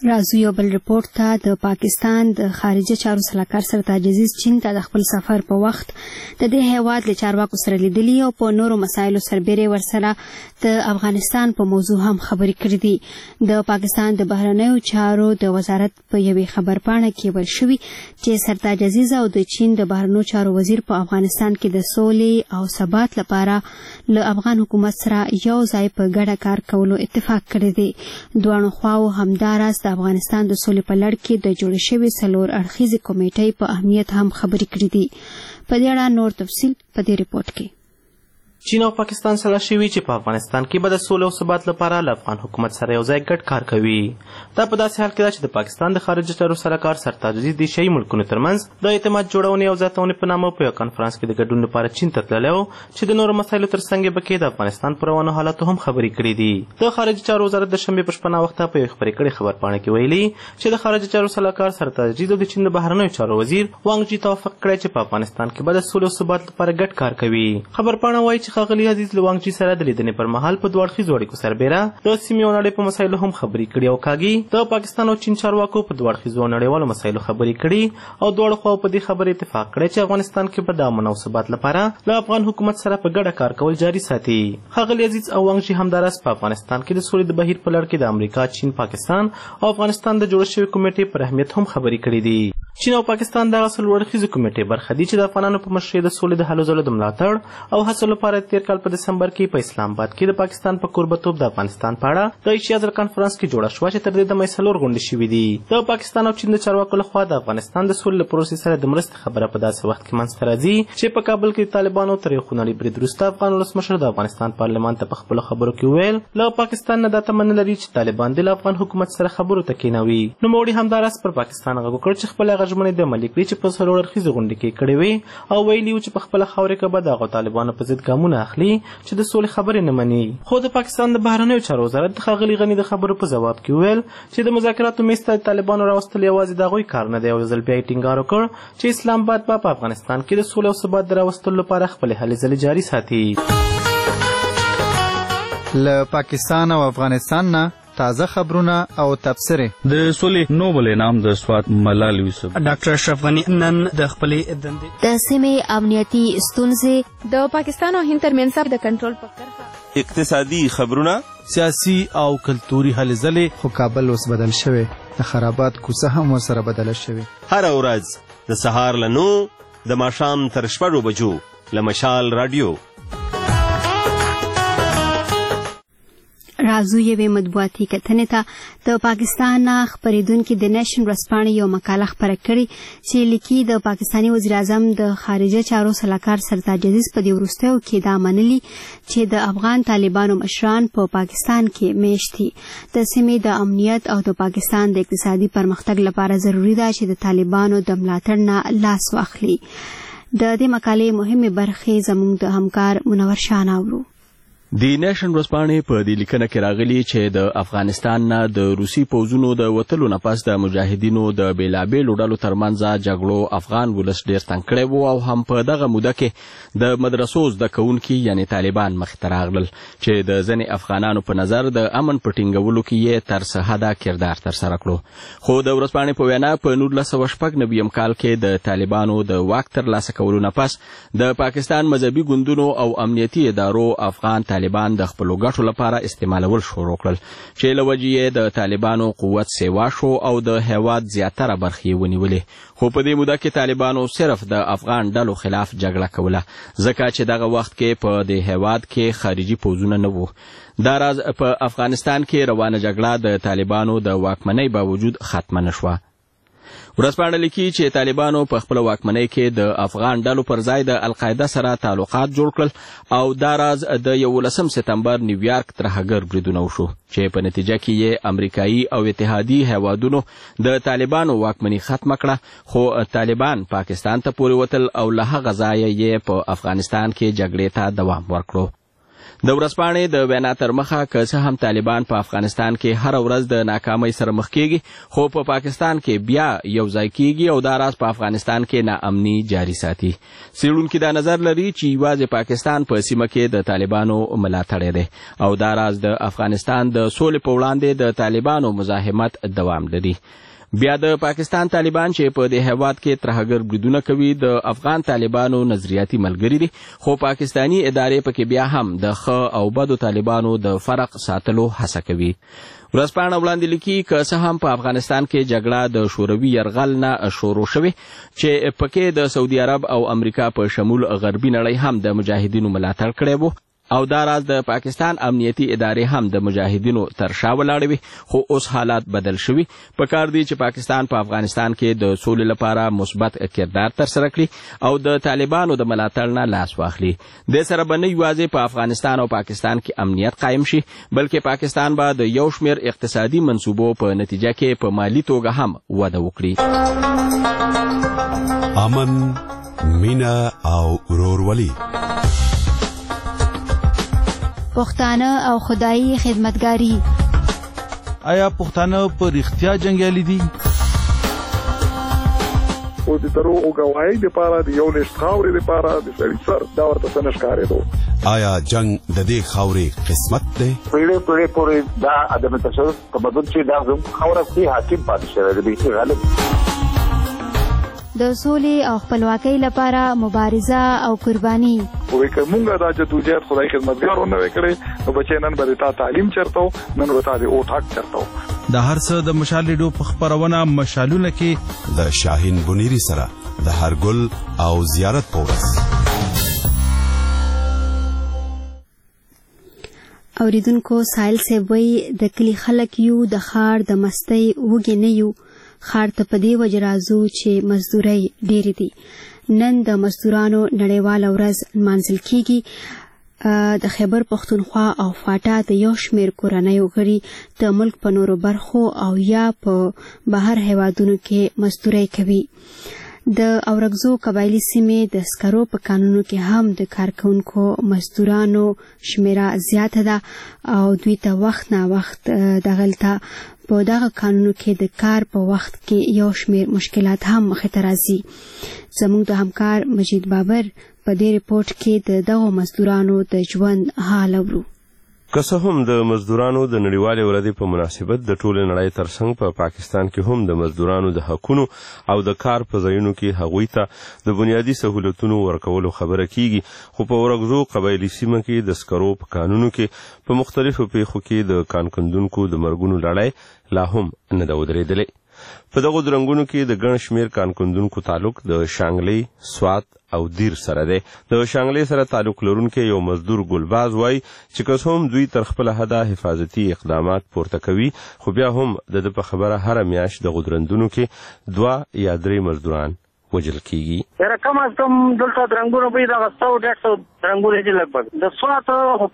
راځو یو بل رپورټ ته. د پاکستان د خارجه چارو سلاکار سرتاج عزیز چین ته د خپل سفر په وخت د دې هیواد له چارواکو سره لیدلي او په نورو مسایلو سربېره ورسره د افغانستان په موضوع هم خبرې کړې دي. د پاکستان د بهرنیو چارو د وزارت په یوې خبرپاڼه کې ویل شوي چې سرتاج عزیز او د چین د بهرنیو چارو وزیر په افغانستان کې د سولې او ثبات لپاره له افغان حکومت سره یو ځای په ګډه کار کولو اتفاق کړی دی. دواړو خواو همداراز د افغانستان د سولې په لړ کې د جوړې شوې 4 اړخیزې کمیټې په اهمیت هم خبرې کړې دي. په دې اړه نور تفصیل په دې رپورټ کې. چین او پاکستان سره شوي چې په افغانستان کې به د سولې او ثبات لپاره له افغان حکومت سره یو ځای ګډ کار کوي. دا په داسې حال کې ده چې د پاکستان د خارجه چارو سلاکار سرتاج عزیز د شیعي ملکونو ترمنځ د اعتماد جوړونې او زیاتونې په نامه په یو کنفرانس کې د ګډون لپاره چین ته تللی و چې د نورو مسایلو تر څنګ به کې د افغانستان پر روانو حالاتو هم خبرې کړې دي. د خارجه چارو وزارت د شنبې په شپه ناوخته په یوې خپرې کړې خبرپاڼه کې ویلي چې د خارجه چارو سلاکار سرتاج عزیز او د چین د بهرنیو چارو وزیر وانګ جي توافق کړی چې په افغانستان کې به د سولې او ثبات لپاره ګډ کار کوي. خبرپاڼه وایي چې ښاغلي عزیز له وانګ جي سره د لیدنې پر مهال په دوه اړخیزو اړیکو سربېره د سیمې او نړۍ په مسایلو هم خبرې کړي او کاږي د پاکستان او چین چارواکو په دوه اړخیزو نړیوالو مسایلو خبرې کړي او دواړو خواو په دې خبرې اتفاق کړی چې افغانستان کې به د امن او ثبات لپاره له افغان حکومت سره په ګډه کار کول جاري ساتي. ښاغلي عزیز او وانګ جي همداراز په افغانستان کې د سولې د بهیر په لړ کې د امریکا، چین، پاکستان او افغانستان د جوړ شوې کمیټې پر اهمیت هم خبرې کړي دي. چین او پاکستان دغه 4 اړخیزې کمیټې برخه دي چې د افغانانو په مشرۍ د سولې د هلو ځلو د ملاتړ او هڅو لپاره تېر کال په دسمبر کې په اسلام آباد کې د پاکستان په کوربتوب د افغانستان په اړه د ایشیا زر کانفرنس کې جوړه شوه چې تر دې دمه 4 غونډې شوې دي. د پاکستان او چین د چارواکو لخوا د افغانستان د سولې له پروسې سره د مرستې خبره په داسې وخت کې منځته راځي چې په کابل کې د طالبانو تر یو خونړي برید وروسته افغان ولسمشر د افغانستان پارلمان ته په خپلو خبرو کې وویل له پاکستان نه دا تمه نه لري چې طالبان د افغان حکومت سره خبرو ته کېنوي. نوموړي همداراز پر پاکستان غږ وکړ چې خپل هغه ژمنې د عملي کړي چې په 4 اړخیزې غونډې کې کړې وې او ویلي وو چې په خپله خاوره کې به د هغو طالبانو په ضد ګامونه اخلي چې د سولې خبرې نه مني. خو د پاکستان د بهرنیو چارو وزارت د ښاغلي غني د خبرو په ځواب کې وویل چې د مذاکراتو میز ته د طالبانو راوستل یوازې د هغوی کار نه دی او یو ځل بیا یې ټینګار وکړ چې اسلام آباد به په افغانستان کې د سولې او ثبات د راوستلو لپاره خپلې هلې ځلې جاري ساتي. له پاکستان او افغانستان نه تازه خبرونه او تبصرې. د سولې نوبل انعام د سوات ملال یوسف ډاکټر اشرف غني نن د خپلې دندې د سیمې امنیتي ستونزې د پاکستان او هند ترمنځ د کنټرول په کرښه اقتصادي خبرونه سیاسي او کلتوري هلې ځلې. خو کابل اوس بدل شوی د خرابات کوڅه هم ورسره بدله شوې. هره ورځ د سهار له 9 د ماښام تر 6 بجو له مشال رادیو. راځو یوې مطبوعاتي کتنې ته. د پاکستان خپرېدونکي د نیشن ورځپاڼې یو مقاله خپره کړې چې لیکي د پاکستاني وزیراعظم د خارجه چارو سلاکار سرتاج عزیز په دې وروستیو کې دا منلي چې د افغان طالبانو مشران په پاکستان کې میشت دي. د سیمې د امنیت او د پاکستان د اقتصادي پرمختګ لپاره ضروري ده چې د طالبانو د ملاتړ نه لاس واخلي. د دې مقالې مهمې برخې زموږ د همکار منور شاه اورو. د نیشن ورځپاڼې په دې لیکنه کې راغلي چې د افغانستان نه د روسي پوځونو د وتلو نه پس د مجاهدینو د بېلابېلو ډلو ترمنځ جګړو افغان ولس ډېر تنګ کړی و او هم په دغه موده کې د مدرسو زده کوونکي یعنې طالبان مخې ته راغلل چې د ځینې افغانانو په نظر د امن په ټینګولو کې یې تر څه حده کردار ترسره کړو. خو د ورځپاڼې په وینا په 1996 کال کې د طالبانو د واک ترلاسه کولو نه پس د پاکستان مذهبي ګوندونو او امنیتي ادارو افغان طالبان د خپلو ګټو لپاره استعمالول شروع کړل چې له وجې یې د طالبانو قوت سیوا شو او د هېواد زیاتره برخې یې ونیولې. خو په دې موده کې طالبانو صرف د افغان ډلو خلاف جګړه کوله ځکه چې دغه وخت کې په دې هېواد کې خارجي پوځونه نه وو. دا راز په افغانستان کې روانه جګړه د طالبانو د واکمنۍ باوجود ختمه نه شوه. ورځپاڼه لیکي چې طالبانو په خپله واکمنۍ کې د افغان ډلو پر ځای د القاعده سره تعلقات جوړ کړل او دا راز د 11 سپتمبر نیویارک ترهګر بریدونه وشو چې په نتیجه کې یې امریکایي او اتحادي هیوادونو د طالبانو واکمني ختمه کړه. خو طالبان پاکستان ته پورې وتل او له هغه ځایه یې په افغانستان کې جګړې ته دوام ورکړو. د ورځپاڼې د وینا تر مخه که څه هم طالبان په افغانستان کې هر ورځ د ناکامۍ سره مخ کیږي خو په پاکستان کې بیا یو ځای کیږي او دا راز په افغانستان کې ناامني جاري ساتي. څېړونکي دا نظر لري چې یوازې پاکستان په سیمه کې د طالبانو ملاتړی دی او دا راز د افغانستان د سولې په وړاندې د طالبانو مزاحمت دوام لري. بیا د پاکستان طالبان چې په دې هیواد کې ترهګر بریدونه کوي د افغان طالبانو نظریاتي ملګري دي خو پاکستانی ادارې پکې بیا هم د ښه او بدو طالبانو د فرق ساتلو هڅه کوي. ورځپاڼه وړاندې لیکي که څه هم په افغانستان کې جګړه د شوروي یرغل نه شروع شوې چې پکې د سعودي عرب او امریکا په شمول غربي نړۍ هم د مجاهدینو ملاتړ کړی و او دا راز د پاکستان امنیتي ادارې هم د مجاهدینو تر شا ولاړې وي خو اوس حالات بدل شوي. پکار دی چې پاکستان په افغانستان کې د سولې لپاره مثبت کردار ترسره کړي او د طالبانو د ملاتړ نه لاس واخلي. دې سره به نه یوازې په افغانستان او پاکستان کې امنیت قایم شي بلکې پاکستان به د یو شمېر اقتصادي منصوبو په نتیجه کې په مالي توګه هم وده وکړي. امن، مینا او ورورولي، پښتانه او خدایي خدمتګاري. آیا پښتانه په رښتیا جنګیالي دي؟ او د دروغو ګواهۍ لپاره د یو لښت خاورې لپاره د سړي سر دا ورته څه نه ښکارېدو. آیا جنگ د دې خاورې قسمت دی؟ پیړۍ پورې دا عدم تشدد تمدن چې دا زموږ خاوره کې حاکم پاتې شوی دی غالب. د سولې او خپلواکۍ لپاره مبارزه او قرباني. وې که مونږ دا جدوجہد خدای خدمتګارو نه وکړې نو بچی نن به تا تعلیم چرته نن به تا د اوټ حق چرته. د هر څه د مشال ریډیو په خپرونه مشالونه کې د شاهین بنيري سره د هرګل او زیارت پورس. اوریدونکو سایل سیوی د کلی خلک یو د خار د مستۍ وګي نه یو خار ته په دې وجه راځو چې مزدورۍ ډېرې دي. نن د مزدورانو نړیواله ورځ نمانځل کیږي. د خیبر پښتونخوا او فاټا د یو شمېر کورنیو غړي د ملک په نورو برخو او یا په بهر هیوادونو کې مزدورۍ کوي. د اورګزو قبایلي سیمې د سکرو په قانونو کې هم د کارکونکو مزدورانو شمیره زیاته ده او دوی ته وخت نه وخت دغلته په دغه قانونو کې د کار په وخت کې یو شمېر مشکلات هم مخې ته راځي. زموږ د همکار مجید بابر په دې ریپورت کې د دغو مزدورانو د ژوند حال اورو. که څه هم د مزدورانو د نړیوالې ورځې په مناسبت د ټولې نړۍ ترڅنګ په پاکستان کې هم د مزدورانو د حقونو او د کار په ځایونو کې هغوی ته د بنیادي سهولتونو ورکولو خبره کیږي خو په ورګزو قبایلي سیمه کې د سکرو په قانونو کې په مختلفو پیښو کې د کانکندونکو د مرګونو لړۍ لا هم نه ده ودرېدلې. په دغو درنګونو کې د ګڼ شمېر کانکندونکو تعلق د شانګلۍ، سوات او دیر سره دی. د شانګلۍ سره تعلق لرونکي یو مزدور ګلباز وایي چې که څه هم دوی تر خپله حده حفاظتي اقدامات پورته کوي خو بیا هم د ده په خبره هره میاشت د غدرندونو کې 2 یا 3 مزدوران وجل کیږي. یاره کم از کم دلته درنګونه به دغه 100-150 درنګونه دي لګبګ د سوات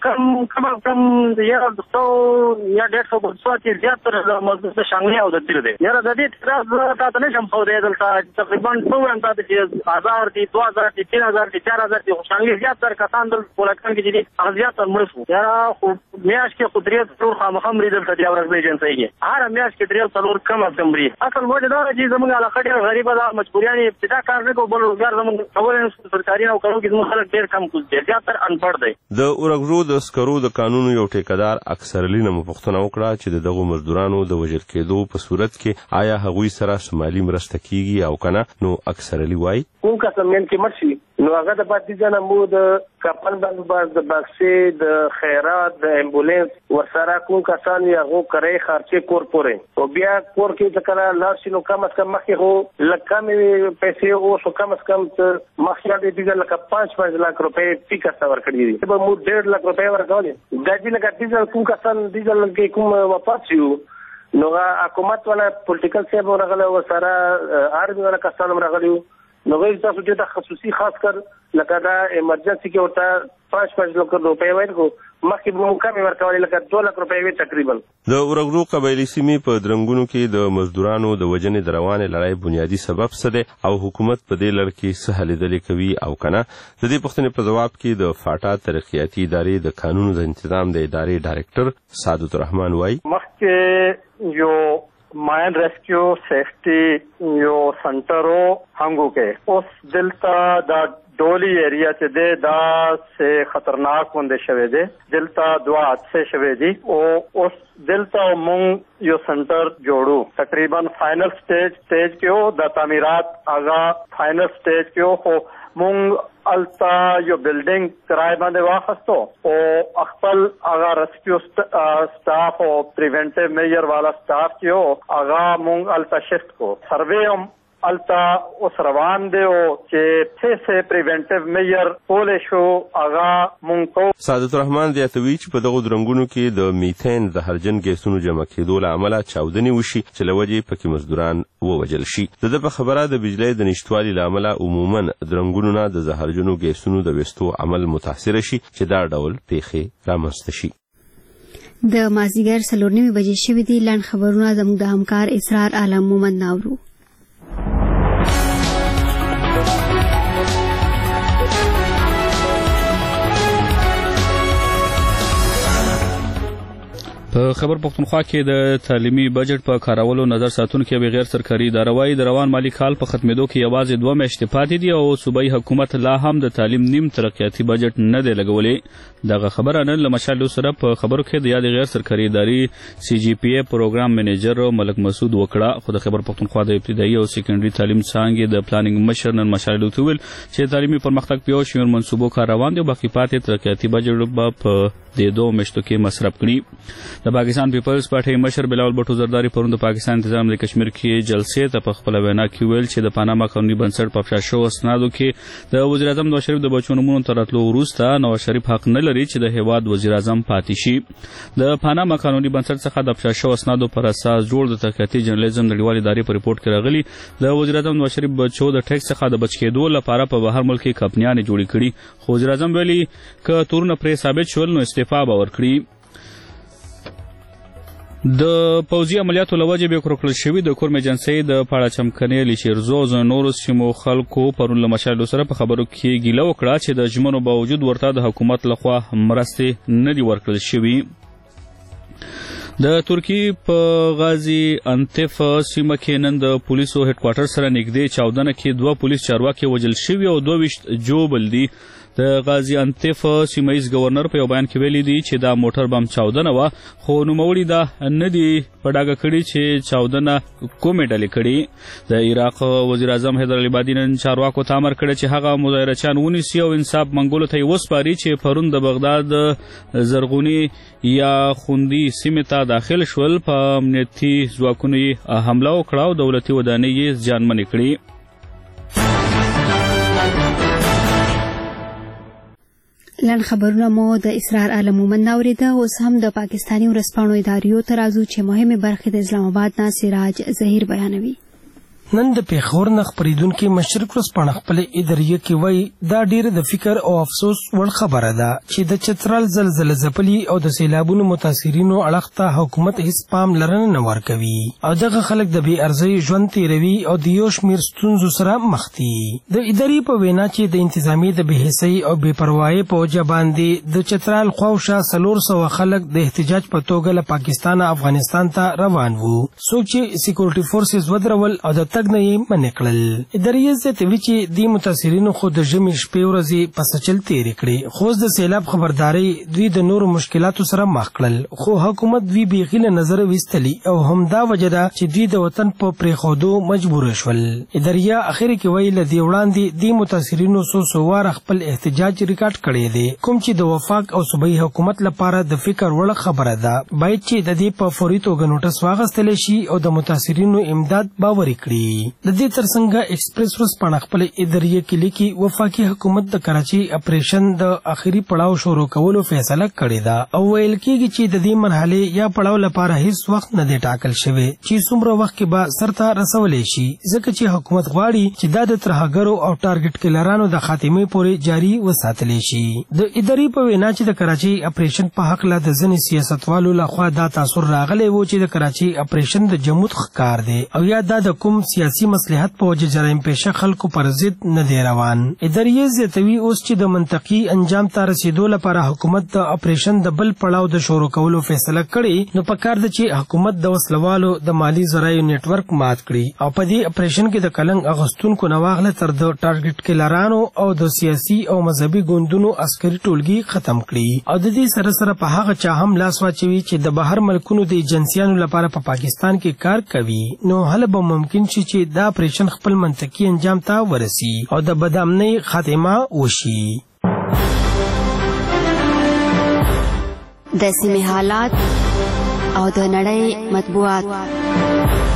کم از کم یاره 100 یا 150 سوات زیاتره د مزدور د شانګلۍ او د دیر دی. یاره د دې تراز تاسو نه شم خو دلته تقریبا ټول تاسو چې 1000 دي 2000 دي 3000 دي 4000 دي شانګلۍ زیاتره کسان د پولکان کې دي هغه زیاتره مرسو. یاره خو میاش کې قدرت ټول خامخم لري دلته د اورګ ایجنسی کې هر میاش کې درې څلور کم از کم لري. اصل وجه دا چې زموږ علاقه ډېر غریبه ده مجبوریان دا کار نه کوو بل روزګار زموږ کولای سرکاري نوکرو کې زموږ خلک ډېر کم کوز دي زیاتره انپړ دی. د اورګزو د سکرو د قانونو یو ټیکدار اکثر لینه مپوښتنه وکړه چې دغه مزدورانو د وژل کېدو په صورت کې آیا هغوی سره شمالي مرسته کیږي او کنه نو اکثر لی وایي کوم کسان کې مرشي نو هغه د پاتې ځنه مو د کپل باندې د باکسي د خیرات د امبولانس ورسره کوم کسان یې هغه کوي خرچه کور پورې او بیا کور کې ځکه لارشي نو کم از کم مخکې هو لکه پیسې او شو کم از کم مخکې د ډیزل لکه 5 لک روپۍ ټیکا څور کړی دي به مو 1.5 لک روپۍ ورکولې د دې لکه ډیزل کوم کسان ډیزل کې کوم واپس یو نو حکومت ولا پولیټیکل سیب ورغله او سره آرمي ولا کسان ورغلیو نو غیر تاسو ته خصوصي خاص کر لکه دا ایمرجنسي کې ورته 5 لک روپۍ ورکو مخکې به مو کمې ورکولې لکه 2 لک روپۍ وي تقریبا. د ورغرو قبایلي سیمې په درنګونو کې د مزدورانو د وژنې د روانې لړۍ بنیادی سبب څه دی او حکومت په دې لړ کې څه هلې ځلې کوي او کنه؟ د دې پوښتنې په ځواب کې د فاټا ترقیاتي ادارې د قانون د تنظیم د ادارې ډایرکټر سعادت الرحمن وایي مخکې یو ماین ریسکیو سیفټي یو سنټرو هنګو کې اوس دلته د ډولی ایریا چې دی دا سه خطرناک غونډې شوی دی دلته 2 حادثې شوی دي او اوس دلته مونږ یو سنټر جوړو تقریبا فائنل سټیج کې او د تعمیرات هغه فائنل سټیج کې خو مونږ التا یو بلډینګ کرای باندې واخستو او خپل هغه ریسکیو سټاف او پریونټیو میجر والا سټاف چې هغه مونږ التا شفت کو سروے التا اوس روان دی او چې څه پریونټیو میجر کول شو هغه مونږ کو. سعادت الرحمن زیاتوي چې په دغه درنګونو کې د میثین زهرجن ګیسونو جمع کېدو له امله چاودنې وشي چې له وجې پکې مزدوران ووژل شي. د ده په خبره د بجلی د نشتوالي له امله عموما درنګونو نه د زهرجنو ګیسونو د ویستو عمل متاثره شي چې دا ډول پیښې رامنځته شي. د مازدیګر 4:30 بجې شوې دي. لاند خبرونه زموږ د همکار اسرار عالم مومند ناورو. په خبر پښتونخوا کې د تعلیمي بجټ په کارولو نظر ساتونکو بغیر سرکاري اداره وايي د روان مالی کال په ختمېدو کې یوازې 2 میاشتې پاتې دي او صوبایي حکومت لا هم د تعلیم نیم ترقیاتي بجټ نه دی لګولې. دغه خبره نن له مشال سره په خبرو کې د یاد غیر سرکاري ادارې CGPA پروګرام منیجر ملک مسعود وکړه. خو د خبر پښتونخوا د ابتدایي او سیکنډري تعلیم څانګې د پلانینګ مشر نن مشال ویل چې تعلیمي پرمختګ په یو شمېر منصوبو کار روان دي او باقي پاتې ترقیاتي بجټ په د 2 میاشتو کې مصرف کړي. د پاکستان پیپلز پارټي مشر بلاول بټو زرداری پرون د پاکستان تنظیم د کشمیر کې جلسې ته په خپل وینا کې ویل چې د پاناما قانوني بنسټ په افشا شو اسنادو کې د وزیر اعظم نواز شریف د بچو نومونو تر راتلو وروسته نواز شریف حق نه لري چې د هیواد وزیر اعظم پاتې شي. د پاناما قانوني بنسټ څخه د افشا شو اسنادو پر اساس جوړ د تحقیقاتي جرنالیزم نړیوال ادارې په ریپورت کې راغلي د وزیر اعظم نواز شریف بچو د ټیکس څخه د بچ کېدو لپاره په بهر ملک کې کمپنیانې جوړې کړي. خو وزیر اعظم ویلي که تورونه پرې ثابت شول نو استعفا به ورکړي. د پوځي عملیاتو له وجې بې کړکړل شوي د کورم ایجنسۍ د پاړه چمکنې لیشیرزو او نورو سیمو خلکو پرون له مشاهدو سره په خبرو کې ګیله وکړه چې د ژمنو باوجود ورته د حکومت لخوا مرستې نه دي ورکړل شوي. د ترکی په غازی انتف سیمه کې نن د پولیسو هډ کوارټر سره نږدې چاودنه کې 2 پولیس چارواکي وژل شوي او 22 جوبل دي. د غازی انتف سیمایز گورنر په یو بیان کې ویلي دي چې دا موټر بم چاودنه وه خو نوموړي دا نه دي په ډاګه کړي چې چاودنه کومې ډلې کړي. د عراق وزیر اعظم حیدر العبادي نن چارواکو ته امر کړی چې هغه مظاهرچیان ونیسي او انصاف منګولو ته یې وسپاري چې پرون د بغداد زرغونی یا خوندي سیمې ته داخل شول په امنیتي ځواکونو یې حمله وکړه او دولتي ودانۍ یې زیانمنې کړي. لاند خبرونه مو د اسرار عالم مومند اوریده. اوس هم د پاکستاني ورځپاڼو اداریو ته راځو چې مهمه برخه د اسلام آباد نه سراج ظهیر بیانوي. نن د پیښور نه خپریدونکو مشرق ورځپاڼه خپل اداریه کې وایي دا ډیره د فکر او افسوس وړ خبره ده چې د چترال زلزلې ځپلي او د سیلابونو متاثرینو اړخ ته حکومت هیڅ پام لرنه نه ورکوي او دغه خلک د بې ارزۍ ژوند تیروي او د یو شمېر ستونزو سره مخ دي. د ادارې په وینا چې د انتظامی د بې حسۍ او بې پروایۍ په وجه باندې د چترال خواوشا 400 خلک د احتجاج په توګه له پاکستان افغانستان ته روان وو. څوک چې سکیورټي فورسز ودرول او د تګ نه یې منع کړل. ادارې زیاتوي چې د متاثرینو خو د ژمي شپې ورځې په سچل تېرې کړې خو د سیلاب خبرداري دوی د نورو مشکلاتو سره مخ کړل خو حکومت دوی بېخي له نظره ویستلي او همدا وجه ده چې دوی د وطن په پرېښودو مجبور شول. اداریه اخر کې وایي له دې وړاندې د متاثرینو څو واره خپل احتجاج ریکارډ کړی دی کوم چې د وفاق او صوبایي حکومت لپاره د فکر وړ خبره ده. باید چې د دې په فوري توګه نوټس واخیستل شي او د متاثرینو امداد باوري کړي. د دې ترڅنګ ایکسپریس ورځپاڼه خپل اداریه کې لیکي وفاقي حکومت د کراچي اپریشن د اخري پړاو شروع کولو فیصله کړې ده او ویل کېږي چې د دې مرحلې یا پړاو لپاره هیڅ وخت نه دی ټاکل شوی چې څومره وخت کې به سرته رسولی شي ځکه چې حکومت غواړي چې دا د ترهګرو او ټارګټ کلرانو د خاتمې پورې جاري وساتلی شي. د ادارې په وینا چې د کراچي اپریشن په حق لا د ځینې سیاستوالو لخوا دا تاثر راغلی و چې د کراچي اپریشن د جمود ښکار دی او یا دا د کوم سیاسي مصلحت په وجه جرایم پیشه خلکو پر ضد نه دی روان. ادارې زیاتوي اوس چې د منطقي انجام ته رسیدو لپاره حکومت د اپریشن د بل پړاو د شروع کولو فیصله کړې نو پکار ده چې حکومت د وسلوالو د مالی ذرایعو نیټورک مات کړي او په دې اپریشن کې د کلنګ اغوستونکو نه واخله تر د ټارګټ کلرانو او د سیاسي او مذهبي ګوندونو عسکري ټولګي ختم کړي او د دې سره سره په هغه چا هم لاس واچوي چې د بهر ملکونو د ایجنسیانو لپاره په پاکستان کې کار کوي نو هله به ممکن شي چې دا اپریشن خپل منطقي انجام ته ورسي او د بدامنۍ خاتمه وشي. د سیمې حالات او د نړۍ مطبوعات.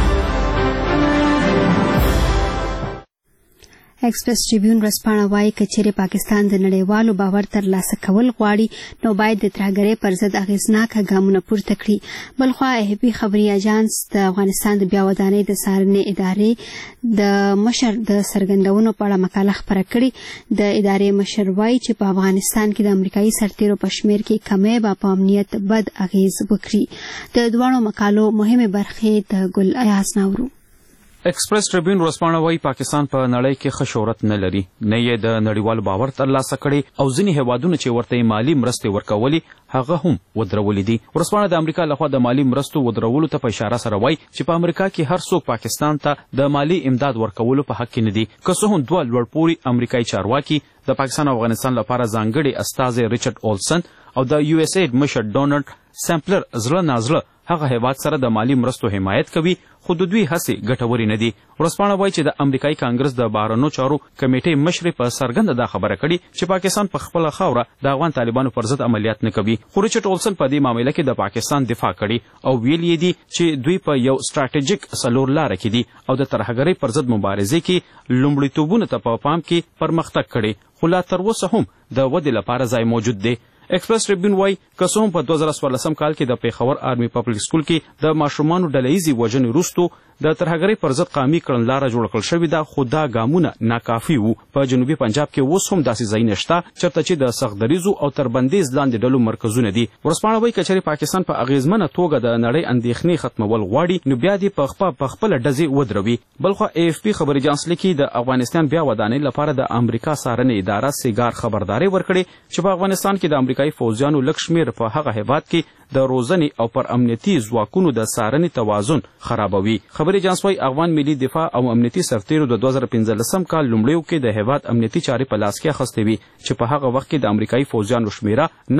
ایکسپریس ټریبیون ورځپاڼه وایي که چیرې پاکستان د نړیوالو باور ترلاسه کول غواړي نو باید د ترهګرۍ پر ضد اغېزناکه ګامونه پورته کړي. بلخوا AFP خبري اژانس د افغانستان د بیا ودانۍ د څارنې ادارې د مشر د څرګندونو په اړه مقاله خپره کړې. د ادارې مشر وایي چې په افغانستان کې د امریکایي سرتیرو په شمېر کې کمی به په امنیت بد اغېز وکړي. د دواړو مقالو مهمې برخې د ګل ایاز ناورو. ایکسپریس ټریبیون ورځپاڼه وایي پاکستان په نړۍ کې ښه شهرت نه لري نه یې د نړیوال باور ترلاسه کړی او ځینې هیوادونه چې ورته مالي مرستې ورکولې هغه هم ودرولې دي. ورځپاڼه د امریکا لخوا د مالي مرستو ودرولو ته په اشاره سره وایي چې په امریکا کې هر څوک پاکستان ته د مالي امداد ورکولو په حق کې نه دي که څه هم دوه لوړپوړي امریکایي چارواکي د پاکستان او افغانستان لپاره ځانګړي استازی ریچارډ اولسن او د USAID مشر ډونالډ سیمپلر زړه نازړه هغه هیواد سره د مالی مرستو حمایت کوي خو د دوی هڅې ګټورې نه دي. ورځپاڼه وایي چې د امریکایي کانګرس د بهرنیو چارو کمیټې مشرې په څرګنده دا خبره کړې چې پاکستان په خپله خاوره د افغان طالبانو پر ضد عملیات نه کوي. خو ریچارډ اولسن په دې معامله کې د پاکستان دفاع کړې او ویل یې دي چې دوی په یو سټراټیجیک څلور لاره کې دي او د ترهګرۍ پر ضد مبارزې کې لومړیتوبونه ته په پام کې پرمختګ کړي خو لا تر اوسه هم د ودې لپاره ځای موجود دی. ایکسپریس ټریبیون وایي که څه هم په 2014 کال کې د پیښور آرمي پبلک سکول کې د ماشومانو ډلهیزې وژنې وروستو د ترهګرۍ پر ضد قامي کړنلاره جوړه کړل شوې ده خو دا ګامونه ناکافي وو. په جنوبي پنجاب کې اوس هم داسې ځایونه شته چېرته چې د سختدریزو او تر بندیز لاندې ډلو مرکزونه دي. ورځپاڼه وایي که چېرې پاکستان په اغېزمنه توګه د نړۍ اندېښنې ختمول غواړي نو بیا دې په خپله ډزې ودروي. بلخوا AFP خبري اژانس لیکي د افغانستان بیا ودانۍ لپاره د امریکا څارنې اداره سیګار خبرداری ورکړې چې په افغانستان کې د امریکایي فوجیانو لږ شمېر په هغه هیواد کې د روزنې او پر امنیتي ځواکونو د څارنې توازن خرابوي. خبري اژانس وایي افغان ملي دفاع او امنیتي سرتیرو د 2015 کال لومړیو کې د هیواد امنیتي چارې په لاس کې اخیستې وي چې په هغه وخت کې د امریکایي فوجیانو شمېره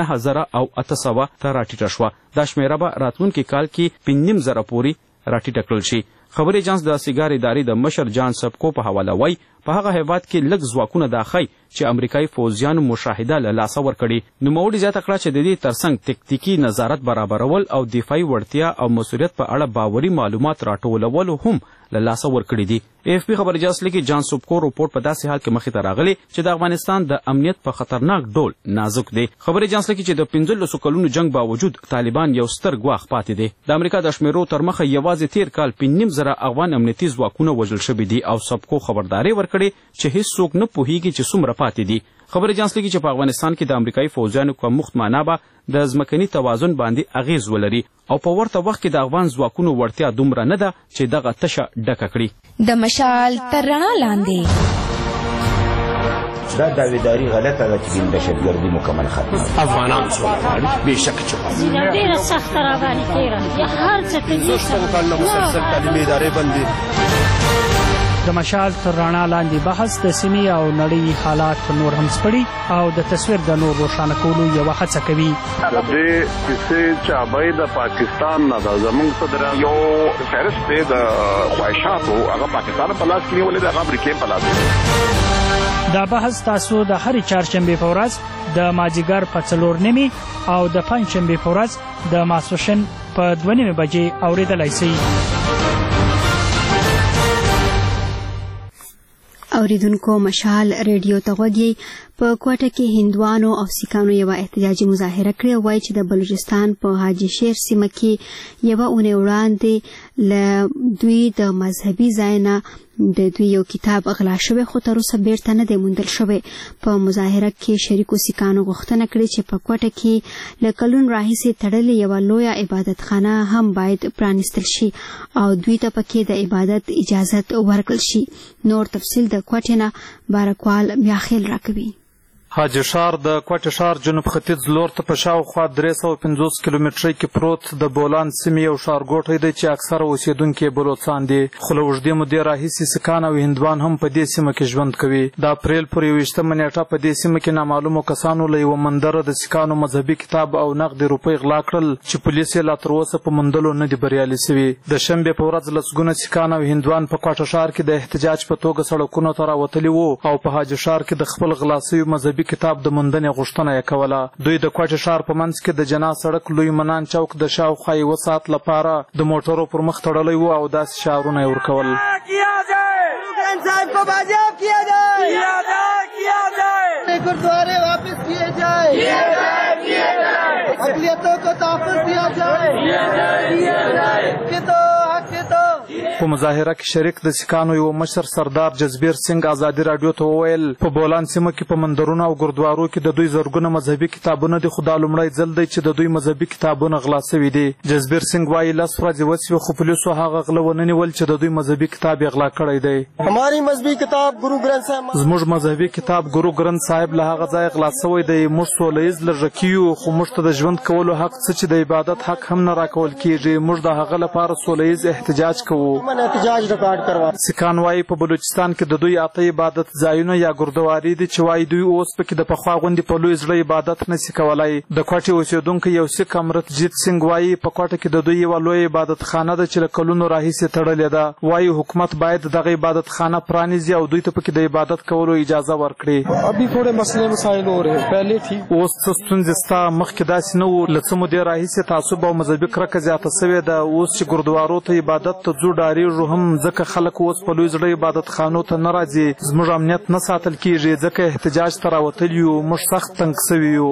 9800 ته راټیټه شوه. دا شمېره به راتلونکي کال کې 5,500 پورې راټیټه کړل شي. خبري اژانس د سیګار ادارې د مشر جان سبکو په حواله وایي په هغه هیواد کې لږ ځواکونه دا ښیي چې امریکایي فوجیانو مشاهده له لاسه ورکړي. نوموړي زیاته کړه چې د دې ترڅنګ تکتیکي نظارت برابرول او دفاعي وړتیا او مسؤلیت په اړه باوري معلومات راټولولو هم له لاسه ورکړي دي. AFP خبري اژانس لیکي جان سبکو رپورټ په داسې حال کې مخې ته راغلی چې د افغانستان د امنیت په خطرناک ډول نازک دی. خبري اژانس لیکي چې د 15 کلونو جنگ باوجود طالبان یو ستر ګواښ پاتې دی. د امریکا د شمیرو تر مخه یوازې تیر کال 5,500 افغان امنیتي ځواکونه وژل شوي دي او سبکو خبرداری ورکړي چې هیڅوک نه پوهیږي چې څومره پاتې دي. خبري اژانس لیکي چې په افغانستان کې د امریکایي فوجیانو کمښت معنا به د ځمکني توازن باندې اغیز ولري او په ورته وخت کې د افغان ځواکونو وړتیا دومره نه ده چې دغه تشه ډکه کړي. د مشال تر رڼا لاندې دا داویداری غلطه ده چې دهشتګردي مکمل ختمه افغانان سوله غواړي بېشکه چې ډېره سخته راباندې تېره هر څه ته مسلسل تعلیمي ادارې بندي. د مشال تر رڼا لاندې بحث د سیمې او نړۍ حالات نور هم سپړي او د تصویر د نور روښانه کولو یوه هڅه کوي. د دې کیسې چابۍ د پاکستان نه ده زموږ صدر یو فهرست دی د خواهشاتو هغه پاکستان په لاس کې نیولې ده هغه امریکې په لاس کې. دا بحث تاسو د هرې چهارشنبې په ورځ د مازدیګر په 4:30 او د پنجشنبې په ورځ د ماسپښین په 2:30 بجې اورېدلی شئ. اوریدونکو مشال ریډیو ته غوږی په کوټه کې هندوانو او سیکانو یو احتجاجي مظاهره کړې وای چې د بلوچستان په حاجی شیر سیمه کې یو اونۍ وړاندې ل دوی د مذهبي ځای نه د دوی یو کتاب غلا شوی خو تر اوسه بیرته نه دی موندل شوی. په مظاهره کې شریکو سیکانو غوښتنه کړې چې په کوټه کې له کلونو راهیسې تړلې یوه لویه عبادتخانه هم باید پرانیستل شي او دوی ته پکې د عبادت اجازت ورکړل شي. نور تفصیل د کوټې نه بارکوال میاخیل راکوي. حاجی شار د کوټه شار جنوب ختیځ لور ته په شاوخوا 350 کیلومترۍ کې پروت د بولان سیمې یو ښارګوټی دی چې اکثره اوسیدونکي بلوڅان دي خو له اوږدې مودې راهیسې سیکان او هندوان هم په دې سیمه کې ژوند کوي. د اپریل پر 21 نیټه په دې سیمه کې نامعلومو کسانو له یوه مندره د سیکانو مذهبي کتاب او نقدې روپۍ غلا کړل چې پولیس یې لا تر اوسه په موندلو نه دي بریالي سوي. د شنبې په ورځ لسګونه سیکان او هندوان په کوټه شار کې د احتجاج په توګه سړکونو ته راوتلي وو او په حاجی شار کې د خپل غلا سوي مذهبي کتاب د موندنې غوښتنه یې کوله. دوی د کوټه شار په منځ کې د جنا سړک لوی منان چوک د شاوخوا 1 ساعت لپاره د موټرو پر مخ تړلی وو او داسې شعارونه یې ورکول. गुरुद्वारे वापस किए जाए, अक़लियतों को तहफ़्फ़ुज़ दिया जाए, कि तो په مظاهره کې شریک د سیکانو یو مشر سردار جزبیر سنگ ازادي رادیو ته وویل په بولان سیمه کې په مندرونو او ګردوارو کې د دوی زرګونه مذهبي کتابونه دي خو دا لومړی ځل دی چې د دوی مذهبي کتابونه غلا سوي دي. جزبیر سنگ وایي 10 ورځې وسوې خو پولیسو هغه غله ونه نیول چې د دوی مذهبي کتاب یې غلا کړی دی. हमारी मजहबी किताब गुरु ग्रंथ साहिब زموږ مذهبي کتاب ګورو ګرنث صاحب له هغه ځایه غلا سوی دی. موږ سوله ییز لږه کیو خو موږ ته د ژوند کولو حق څه چې د عبادت حق هم نه راکول کیږي. موږ د هغه لپاره سوله ییز احتجاج کوو. سیکان وایي په بلوچستان کې د دوی 8 عبادت ځایونه یا ګردواري دي چې وایي دوی اوس پکې د پخوا غوندې په لوی زړه عبادت نشي کولی. د کوټې اوسېدونکی یو سیک امرت جیت سنگ وایي په کوټه کې د دوی یوه لویه عبادتخانه ده چې له کلونو راهیسې تړلې ده. وایي حکومت باید دغه عبادتخانه پرانیزي او دوی ته پکې د عبادت کولو اجازه ورکړي. اوس څه ستونزې سته؟ مخکې داسې نه وو. له څه مودې راهیسې تعصب او مذهبي کرکه زیاته سوې ده. اوس چې ګردوارو ته عبادت ته ځو ډارېږو هم ځکه خلک اوس په لوی زړه عبادتخانو ته نه راځي. زموږ امنیت نه ساتل کیږي ځکه احتجاج ته راوتلي یو. موږ سخت تنګ سوي یو.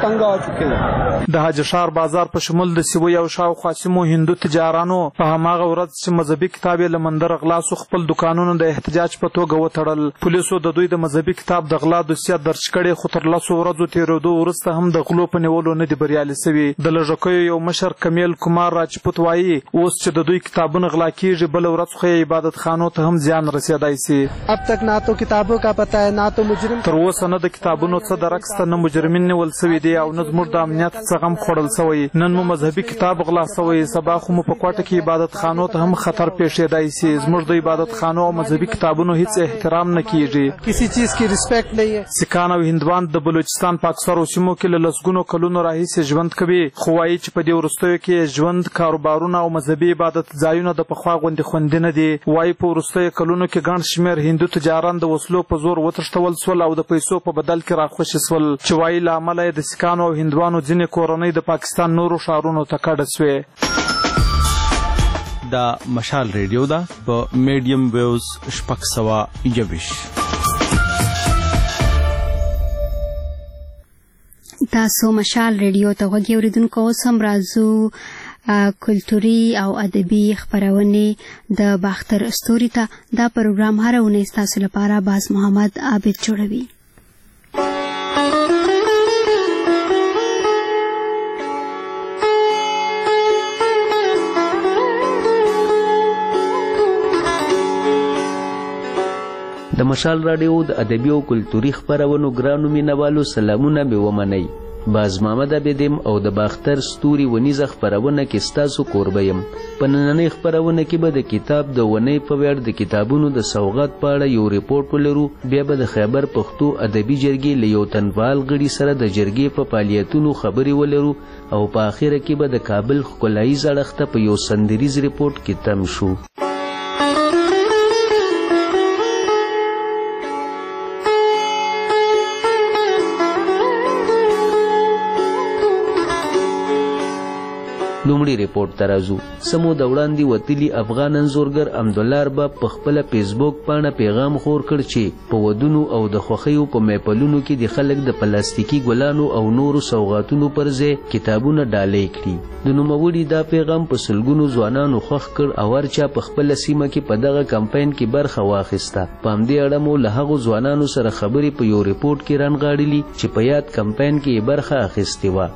د حاجي شار بازار په شمول د سیوی او شاوخوا سیمو هندو تجارانو په هماغه ورځ چې مذهبي کتاب یې له مندره غلا سو خپل دکانونه د احتجاج په توګه وتړل. پولیسو د دوی د مذهبي کتاب د غلا دوسیه درج کړې خو تر 10 ورځو تېرېدو وروسته هم د غلو په نیولو نه دي بریالي سوي. د لږکیو یو مشر کمیل کمار راجپوت وایي اوس چې د دوی کتابونه غلا کیږي بله ورځ خو یې عبادت خانو ته هم زیان رسېدای سي. अब तक ना तो किताबों का पता है ना तो मुजरिम. تر اوسه نه د کتابونو څه درک شته نه مجرمین نیول سوي دي او نه زموږ د امنیت څه غم خوړل سوی. نن مو مذهبي کتاب غلا سوی سبا خو مو په کوټه کې عبادت خانو ته هم خطر پیښېدای سي. زموږ د عبادت خانو او مذهبي کتابونو هیڅ احترام نه کیږي. کسی چیز کی ریسپیکټ نه ہے. سیکان او هندوان د بلوچستان په اکثرو سیمو کې له لسګونو کلونو راهیسې ژوند کوي خو وایي چې په دې وروستیو کې ژوند کاروبارونه او مذهبي عبادت ځایونه د پخوا غوندې خوندي نه دي. وایي په وروستیو کلونو کې ګڼ شمېر هندو تجاران د وسلو په زور وتښتول سول او د پیسو په بدل کې راخوشي سول چې وایي له امله یې د سیکانو او هندوانو ځینې کورنۍ د پاکستان نورو ښارونو ته کډه سوې. دا مشال ریډیو ده په میډیم ویوز 621. تاسو مشال ریډیو ته غوږی اوریدونکو اوس هم راځو کلتوري او ادبي خپرونې د باختر استوري ته. دا پروګرام هره اونۍ ستاسو لپاره باز محمد عابد جوړوي. د مشال راډیو د ادبي او کلتوري خپرونو ګرانو مینوالو سلامونه به ومنئ. باز محمد عابدیم او د باختر ستوري ونیزه خپرونه کې ستاسو کوربه یم. په نننۍ خپرونه کې به د کتاب د ونې په ویاړ د کتابونو د سوغات په اړه یو ریپورټ ولرو. بیا به د خیبر پښتو ادبي جرګې له یو تنفعال غړي سره د جرګې په فعالیتونو خبرې ولرو او په آخره کې به د کابل ښکلاییز اړخ ته په یو سندریز ریپورټ کې تم شو. لومړی ریپورت ته راځو. سمو د وړاندې وتلي افغان انځورګر حمدالله ارباب په خپله فیسبوک پاڼه پیغام خور کړ چې په ودونو او د خوښیو په محفلونو کې د خلک د پلاستیکي ګلانو او نورو سوغاتونو پر ځای کتابونه ډالۍ کړي. د نوموړي دا پیغام په سلګونو ځوانانو خوښ کړ او هر چا په خپله سیمه کې په دغه کمپاین کې برخه واخیسته. په همدې اړه مو له هغو ځوانانو سره خبرې په یو ریپورټ کې رانغاړلي چې په یاد کمپاین کې برخه اخیستې وه.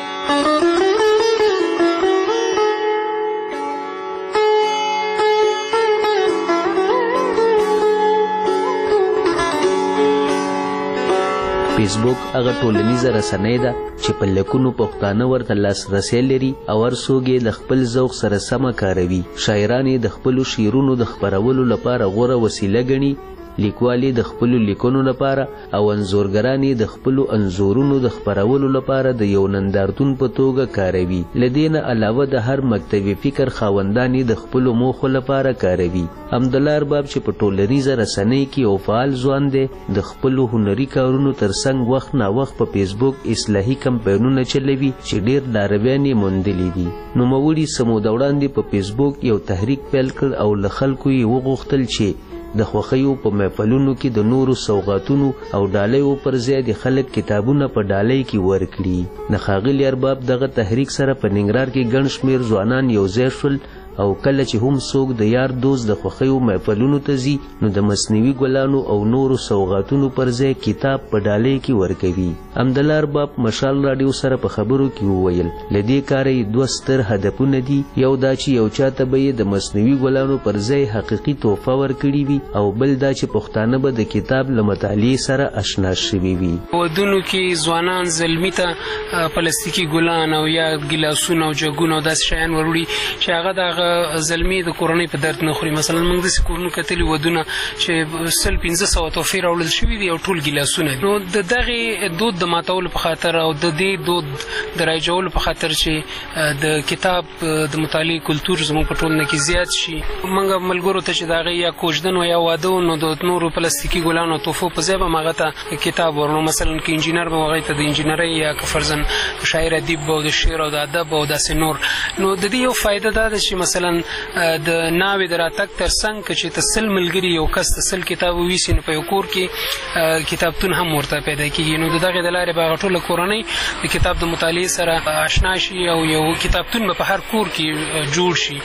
فیسبوک هغه ټولنیزه رسنۍ ده چې په لکونو پښتانه ورته لاسرسی لري او هر څوک یې د خپل ذوق سره سمه کاروي. شاعران یې د خپلو شعرونو د خپرولو لپاره غوره وسیله ګڼي، لیکوال د خپلو لیکنو لپاره او انځورګران د خپلو انځورونو د خپرولو لپاره د یو نندارتون په توګه کاروي. له دې نه علاوه د هر مکتبي فکر خاوندان د خپلو موخو لپاره کاروي. حمدالله ارباب چې په ټولنیزه رسنۍ کې یو فعال ځوان دی، د خپلو هنري کارونو ترڅنګ وخت ناوخت په فیسبوک اصلاحي کمپاینونه چلوي چې ډېر لارویان یې موندلي دي. نوموړي سمو د وړاندې په فیسبوک یو تحریک پیل کړ او له خلکو یې وغوښتل چې د خوښیو په محفلونو کې د نورو سوغاتونو او ډالیو پر ځای د خلک کتابونه په ډالۍ کې ورکړي. د ښاغلي ارباب دغه تحریک سره په ننګرهار کې ګڼ شمېر ځوانان یوځای شول او کله چې هم څوک د یار دوست د خوښیو محفلونو ته ځي نو د مصنوعي ګلانو او نورو سوغاتونو پر ځای کتاب په ډالۍ کې ورکوي. حمدالله ارباب مشال راډیو سره په خبرو کې وویل له دې کاره یې دوه ستر هدفونه دي. یو دا چې یو چاته به یې د مصنوعي ګلانو پر ځای حقیقي تحفه ورکړي وي او بل دا چې پښتانه به د کتاب له مطالعې سره اشنا شوي وي. ودونو کې ځوانان زلمي ته پلاستیکي ګلان او یا ګیلاسونه او جګونه او داسې شیان وروړي چې هغه د زلمی د کورنۍ په درد نه خوري. مثلا موږ داسې کورونو کتلي ودونه چې 1500 تحفې راوړل شوي دي او ټول ګیلاسونه دي. نو د دغې دود د ماتولو په خاطر او د دې دود د رایجولو په خاطر چې د کتاب د مطالعې کلتور زموږ په ټولنه کې زیات شي، موږ ملګرو ته چې د هغې یا کوژدن و یا واده نو د نورو پلاستیکي ګلانو تحفو په ځای به هم هغه ته کتاب ورنو. مثلا که انجینر به هغې ته د انجینرۍ یا که فرضاً شاعر ادیب به او د شعر او د ادب او داسې نور. نو د دې یو فایده دا ده چې مثلا د ناوې د راتګ ترڅنګ که چې ته 100 ملګري یو کس ته 100 کتاب وویسي نو په یو کور کې کتابتون هم ورته پیدا کېږي. نو د دغې د لارې به هغه ټوله کورنۍ د کتاب د مطالعې سره آشنا شي او یو کتابتون به په هر کور کې جوړ شي.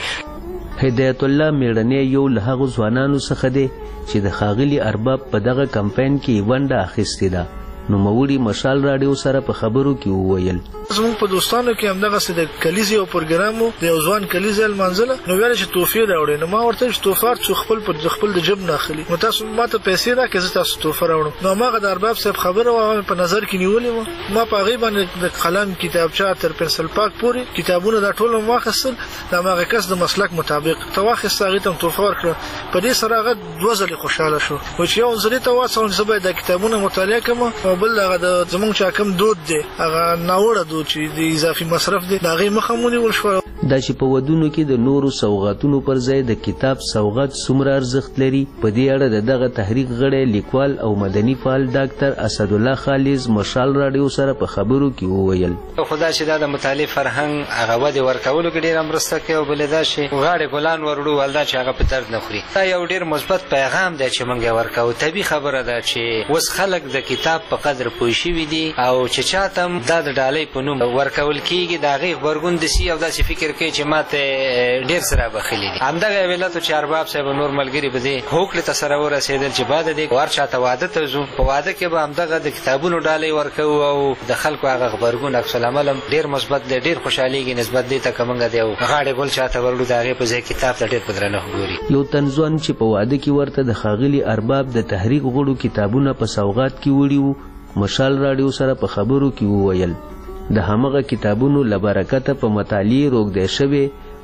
هدایت الله میړنی یو له هغو ځوانانو څخه دی چې د ښاغلي ارباب په دغه کمپاین کې ونډه اخیستې ده. نوموړي مشال راډیو سره په خبرو کې وویل زموږ په دوستانو کې همدغسې د کلیزې یو پروګرام و، د یو ځوان کلیزه لمانځله نو ویل چې تحفې راوړئ. نو ما ورته چې تحفه هر څوک خپل د جب نه اخلي، نو تاسو ما ته پیسې راکړئ زه تاسو تحفه راوړم. نو هماغه د ارباب صاحب خبره وه، هغه مې په نظر کې نیولې وه. ما په هغې باندې د قلم کتابچه تر پنسل پاک پورې کتابونه دا ټول مې واخیستل، د هماغه کس د مسلک مطابق ته واخیسته، هغې ته هم تحفه ورکړه. په دې سره هغه 2 ځلې خوشحاله شو چې یو نظرې ته واڅوم چې زه باید دا کتابونه مطالعه کړم او بل هغه د زموږ چې کوم دود دی هغه ناوړه دود چې د اضافي مصرف دی د هغې مخه ونیول شوه. دا چې په ودونو کې د نورو سوغاتونو پر ځای د کتاب سوغات څومره ارزښت لري، په دې اړه د دغه تحریک غړی لیکوال او مدني فعال ډاکټر اسدالله خالص مشال راډیو سره په خبرو کې وویل خو دا چې دا د مطالعې فرهنګ هغه ودې ورکولو کې ډېره مرسته کوي او بلې دا چې غاړې ګلان وروړو ولدا چې هغه په درد نه خوري. دا یو ډېر مثبت پیغام دی چې موږ یې ورکوو. طبیعي خبره ده چې اوس خلک د کتاب په قدر پوه شوي دي او چې چاته هم دا د ډالۍ په نوم ورکول کېږي د هغې غبرګون دسي او داسې فکر کوي چې ما ته ډېر سره بخلي دي. همدغه یې علت و چې ارباب صاحب نور ملګري به دې هوکړې ته سره ورسېدل چې بعد دې هر چا ته واده ته ځو، په واده کې به همدغه د کتابونو ډالۍ ورکوو او د خلکو هغه غبرګون عکس العمل هم ډېر مثبت دی، ډېر خوشحالېږي نسبت دې ته که موږ د یو غاړې ګل چاته ورکړو د هغې په ځای کتاب ته ډېر په درنښت ګوري. یو تنځوان چې په واده کې ورته د ښاغلي ارباب د تحریک غړو کتابونه په سوغات کې وړي وو، مشال راډیو سره په خبرو کې وویل د همغه کتابونو له برکته په مطالعې روږدی شوی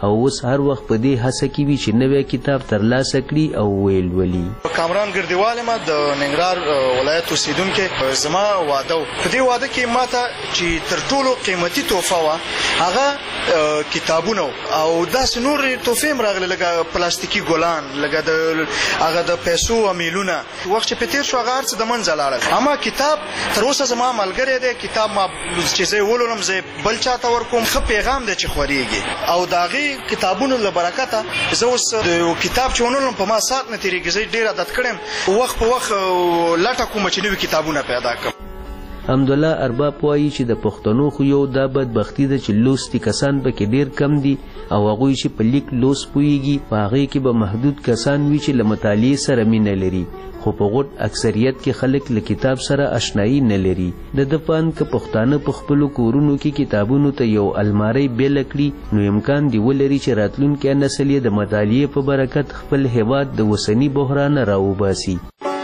او اوس هر وخت په دې هڅه کې وي چې نوی کتاب ترلاسه کړي او ولولي. کامران ګردیوال ما د ننګرهار ولایت اوسیدونکو زما واده په دې واده کې ماته چې تر ټولو قیمتي تحفه وا هغه کتابونه او داسې نور تحفې راغله لکه پلاستیکي ګلان لکه د هغه د پیسو امیلونه وخت چې په تیر شو هغه څه د منځ لاړل. اما کتاب تر اوسه زما ملګری دی. کتاب ما چې زه ولولم زه بل چاته ورکوم ښه پیغام دی چې خوريږي او داغي کتابونو له برکته زه اوس د کتاب چې ونولم په ما سات نه تیریږي. زه ډیر عادت کړم وخت په وخت لټه کوم چې نوې کتابونه پیدا کړم. حمدالله ارباب وایي چې د پښتنو خو یو دا بدبختی ده چې لوستي کسان پکې ډیر کم دي او هغوی چې په لیک لوست پوهیږي په هغې کې به محدود کسان وي چې له مطالعې سره مینه لري، خو په غټ اکثریت کې خلک له کتاب سره اشنایي نه لري. د ده په اند که پښتانه په خپلو کورونو کې کتابونو ته یو المارۍ بیله کړي نو امکان دی ولري چې راتلونکی نسل یې د مطالعې په برکت خپل هیواد د اوسني بحران راوباسي.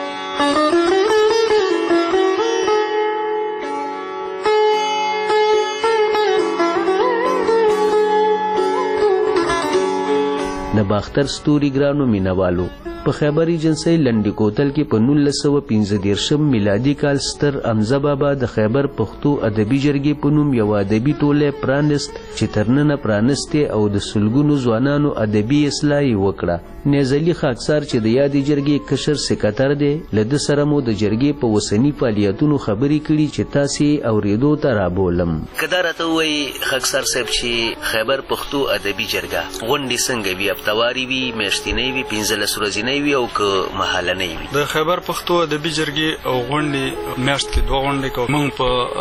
د باختر ستوري ګرانو مینوالو په خیبر ایجنسی لنډی کوتل کې په 1915 میلادي کال ستر امزه بابا د خیبر پښتو ادبي جرګې په نوم یو ادبي ټولۍ پرانست چې ترننه پرانستې او د سلګونو ځوانانو ادبي اصلاح وکړه. نیزلي خاکسار چې د یادې جرګې کشر سکرټر دی له ده سره مو د جرګې په اوسني فعالیتونو خبرې کړي چې تاسې اورېدو ته رابولم. که دا راته ووایي خاکسار صاحب چې خیبر پښتو ادبي جرګه غونډې څنګه وي؟ هفتواري وي، میاشتنۍ وي، 15 ورځنۍ وي او که مهالنۍ وي؟ د خیبر پښتو ادبي جرګې او غونډې میاشت کې 2 غونډې کوو. موږ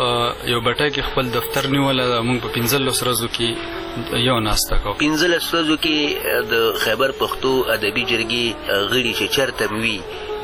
په یو بټۍ کې خپل دفتر نیولی ده. موږ په 15 ورځو کې یو ناسته کوو. 15 ورځو کې د خیبر پښتو ادبي جرګې غړي چې چېرته وي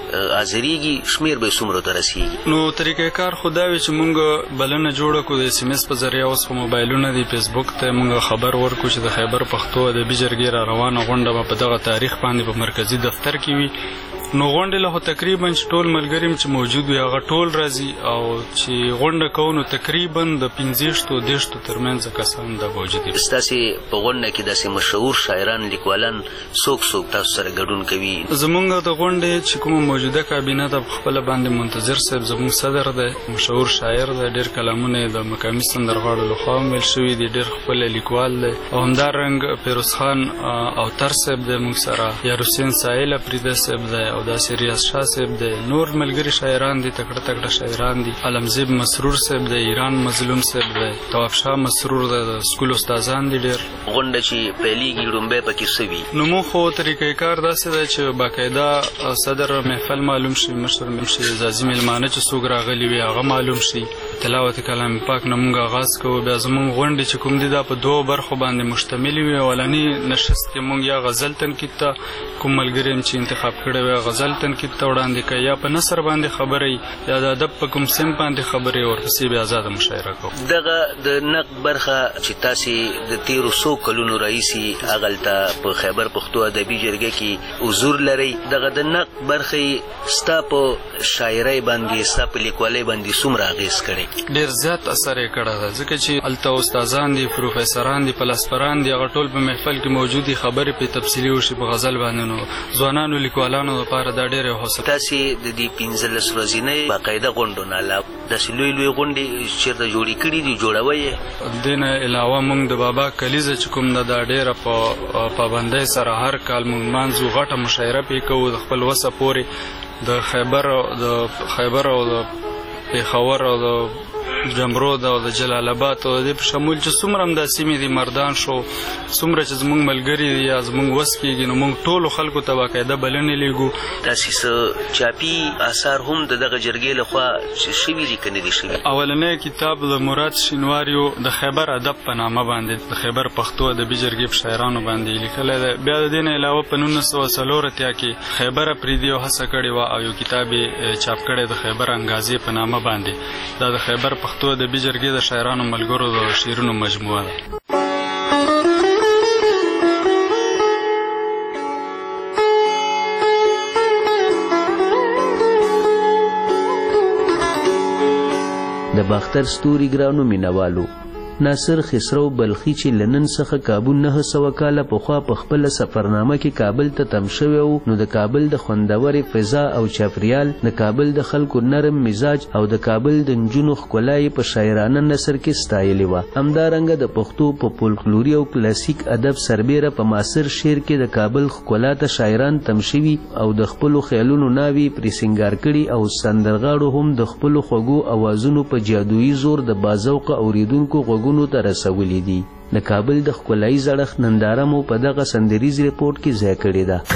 حاضرېږي شمېر به یې څومره ته رسېږي؟ نو طریقه کار خو دا وي چې موږ بلنه جوړه کړو د SMS په ذریعه. اوس خو موبایلونه دي، فیسبوک ته موږ خبر ورکړو چې د خیبر پښتو ادبي جرګې را روانه غونډه به په دغه تاریخ باندې په مرکزي دفتر کې وي. نو غونډې له تقریبا چې ټول ملګري چې موجود وي هغه ټول راځي او چې غونډه کوو نو تقریبا د 15-10 ترمنځ کسان د موجود دي. ستاسې په غونډه کې داسې مشهور شاعران لیکوالان څوک تاسو سره ګډون کوي؟ زمونږ د غونډې چې کومه موجوده کابینه ده په خپله باندې منتظر صاحب زمونږ صدر دی، مشهور شاعر دی، ډېر کلامونه یې د مقامي سندرغاړو لخوا هم ویل شوي دي، ډېر ښکلی لیکوال دی. او همدارنګ پیروز خان اوتر صاحب دی موږ سره، یار حسین سایل افریده صاحب دی او داسې ریاض شاه صاحب دی. نور ملګري شاعران دي، تکړه شاعران دي. علمزیب مسرور صاحب دی، ایران مظلوم صاحب دی، تواب شاه مسرور دی، د سکول استادان دي ډېر. غونډه چې پیلېږي لومبی پکې څه وي؟ نو موږ خو طریقې کار داسې دی چې باقاعده صدر محفل معلوم شي، مشر شي، ځاځي مېلمانه چې څوک راغلي وي هغه معلوم شي. تلاوت کلام پاک نه موږ آغاز کوو. بیا زموږ غونډې چې کوم دي دا په 2 برخو باندې مشتملې وي. اولني نشست کې موږ یا غزل تنقید ته کوم ملګري چې انتخاب کړی وي غزل تنقید ته وړاندې کوي، یا په نثر باندې خبرې یا د ادب په کوم صنف باندې خبرې، ورپسې بیا ازاده مشاعره کوو. دغه د نقد برخه چې تاسې د تیرو 100 کلونو راهیسې هغلته په خیبر پښتو ادبي جرګه کې حضور لرئ، دغه د نقد برخې ستا په شاعرۍ باندې ستا په لیکوالۍ باندې څومره اغېز کړی؟ ډېر زیات اثر یې کړی ده، ځکه چې هلته استادان دي، پروفیسران دي، پلاسپران دي، هغه ټول په محفل کې موجود دي، خبرې پرې تفصیلي وشي په غزل باندې. نو ځوانانو لیکوالانو لپاره دا ډېره حوصله. تاسې د دې 15 ورځنۍ باقاعده غونډو نه علاوه داسې لوی غونډې چېرته جوړې کړي دي، جوړوئ یې؟ دې نه علاوه موږ د بابا کلیزه چې کوم ده دا ډېره په پابندۍ سره هر کال موږ لمانځو، غټه مشاعره پرې کوو د خپل وسه پورې. د خیبر او د پېښور او د جمرود او د جلال آباد او د دې په شمول چې څومره هم دا سیمې دي مردان شو، څومره چې زموږ ملګري دي یا زموږ وس کېږي نو موږ ټولو خلکو ته باقاعده بلنې لیږو. داسې څه چاپي اثار هم د دغه جرګې لخوا شوي دي که نه دي شوي؟ اولنی کتاب د مراد شینواریو د خیبر ادب په نامه باندې د خیبر پښتو ادبي جرګې په شاعرانو باندې لیکلی دی. بیا د دې نه علاوه په 1904 کې خیبر افریدي یو هڅه کړې وه او یو کتاب یې چاپ کړی د خیبر انګازې په نامه باندې. دا د خیبر پښتو ادبي جرګې د شاعرانو ملګرو د شعرونو مجموعه ده. د باختر ستوري ګرانو مینوالو ناصر خسرو بلخي چې لنن څخه کابل 900 کاله پخوا په خپل سفرنامه کې کابل ته تم شوی و، نو د کابل د خوندورې فضا او چاپریال، د کابل د خلکو نرم مزاج او د کابل د نجونو ښکلا په شاعرانه نثر کې ستایلې وه. همدارنګه د پښتو په فولکلوري او کلاسیک ادب سربیره په معاصر شعر کې د کابل ښکلا ته شاعران تم شوي او د خپلو خیالونو ناوې پرې سینګار کړي او سندرغاړو هم د خپلو خوږو اوازونو په جادویي زور د باذوقه اوریدونکو غوږونو ته رسولي دي. د کابل د ښکلایي زړښت ننداره مو په دغه سندریز ریپورټ کې ځای کړې ده.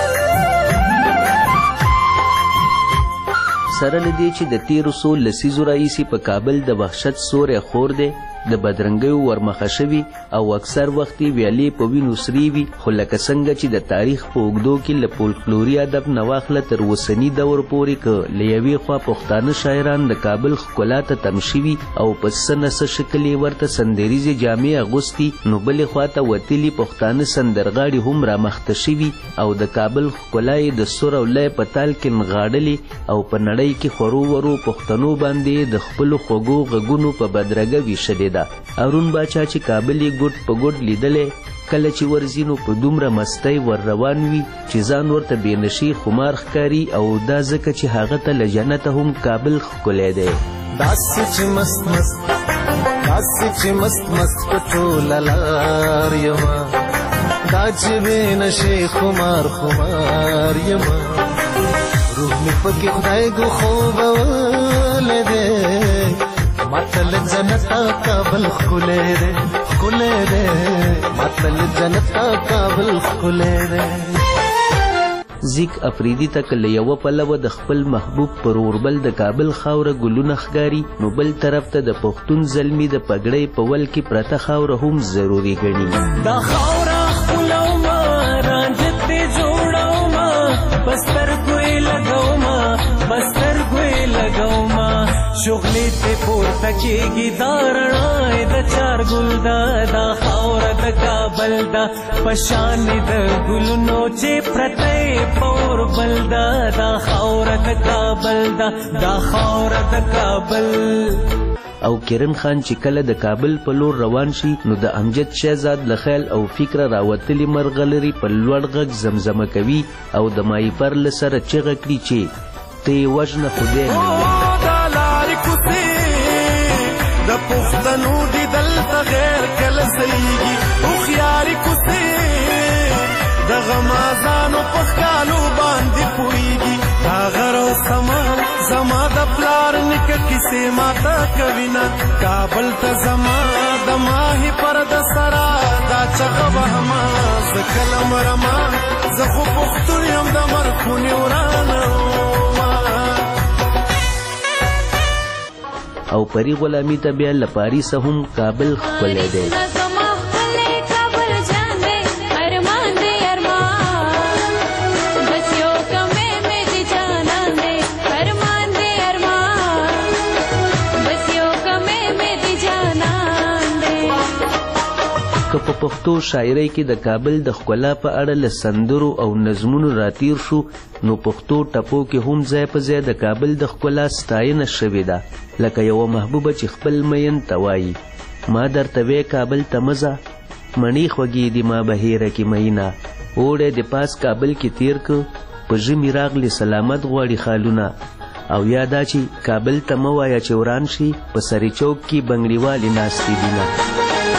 سره له دې چې د تیرو څو لسیزو راهیسې په کابل د وحشت سوری خور دی، د بدرنګیو ورمخه شوي او اکثر وخت ویالې په وینو سرې وي، خو لکه څنګه چې د تاریخ په اوږدو کې له فولکلوري ادب نه واخله تر اوسني دور پورې که له یوې خوا پښتانه شاعران د کابل ښکلا ته تم شوي او په څه نه څه شکل یې ورته سندریزې جامې اغوستي، نو بلې خوا ته وتلي پښتانه سندرغاړي هم رامخته شوي او د کابل ښکلا یې د سور او لای په تال کې نغاړلې او په نړۍ کې خورو ورو پښتنو باندې د خپلو خوږو غږونو په بدرګه ویشلې ده. ارون باچا چې کابل یې ګوټ په ګوټ لیدلی، کله چې ورځي نو په دومره مستۍ ور روان وي چې ځان ورته بېنشي خمار ښکاري، او دا ځکه چې هغه ته له جنته هم کابل ښکلی دی. داسې چې مست مست داسې چې مست مست په ټوله لار یمه، دا چې بېنشي خمار خمار یمه، روح مې پکې خدای ګو خوبولی دی، ماته له جنته کابل ښکلی دی ښکلی دی، ماته له جنته کابل ښکلی دی. زیک افریدي ته که له یوه پلوه د خپل محبوب پر اوربل د کابل خاوره ګلونه ښکاري، نو بل طرف ته د پښتون زلمي د پګړۍ په ول کې پرته خاوره هم ضروري ګڼي. دا خاوره ښکلومه رانجه ترې جوړومه، بسترګو یې لګومه بسترګو یې لګومه، شغلې ته پورته کېږي دا رڼا یې د چار ګل ده، دا خاوره د کابل ده په شان د ګلونو چې پرته یې په اوربل ده، دا خاوره د کابل ده دا خاوره د کابل. او کرن خان چې کله د کابل په لور روان شي، نو د امجد شهزاد له خیال او فکره راوتلي مرغلري په لوړ غږ زمزمه کوي او د مایپر له سره چیغه کړي چې ته یې وژنه خدای د پښتنو دی دلته غیر کله سیږي، هوښیارې کوڅې د غمازانو په ښکالو باندې پوهېږي، دا غر او سمال زما د پلار نیکه کیسې ماته کوینه، کابل ته زما د ماهي پرده سره دا چغه وهمه، زه کله مرمه زه خو پښتون یم د مرخونې ورانه او پری غلامی ته بیا له پاریسه هم کابل ښکلی دی. که په پښتو شاعرۍ کې د کابل د ښکلا په اړه له سندرو او نظمونو راتیر شو، نو پښتو ټپو کې هم ځای په ځای د کابل د ښکلا ستاینه شوې ده، لکه یوه محبوبه چې خپل مین ته وایي ما درته وی کابل ته مه ځه، مڼې خوږې دي ما بهیره کې میینه، اوړی د پاس کابل کې تیر که، په ژمي راغلي سلامت غواړي خالونه، او یا دا چې کابل ته مه وایه چې وران شي، په سرې چوک کې بنګړیوالې ناستې دینه.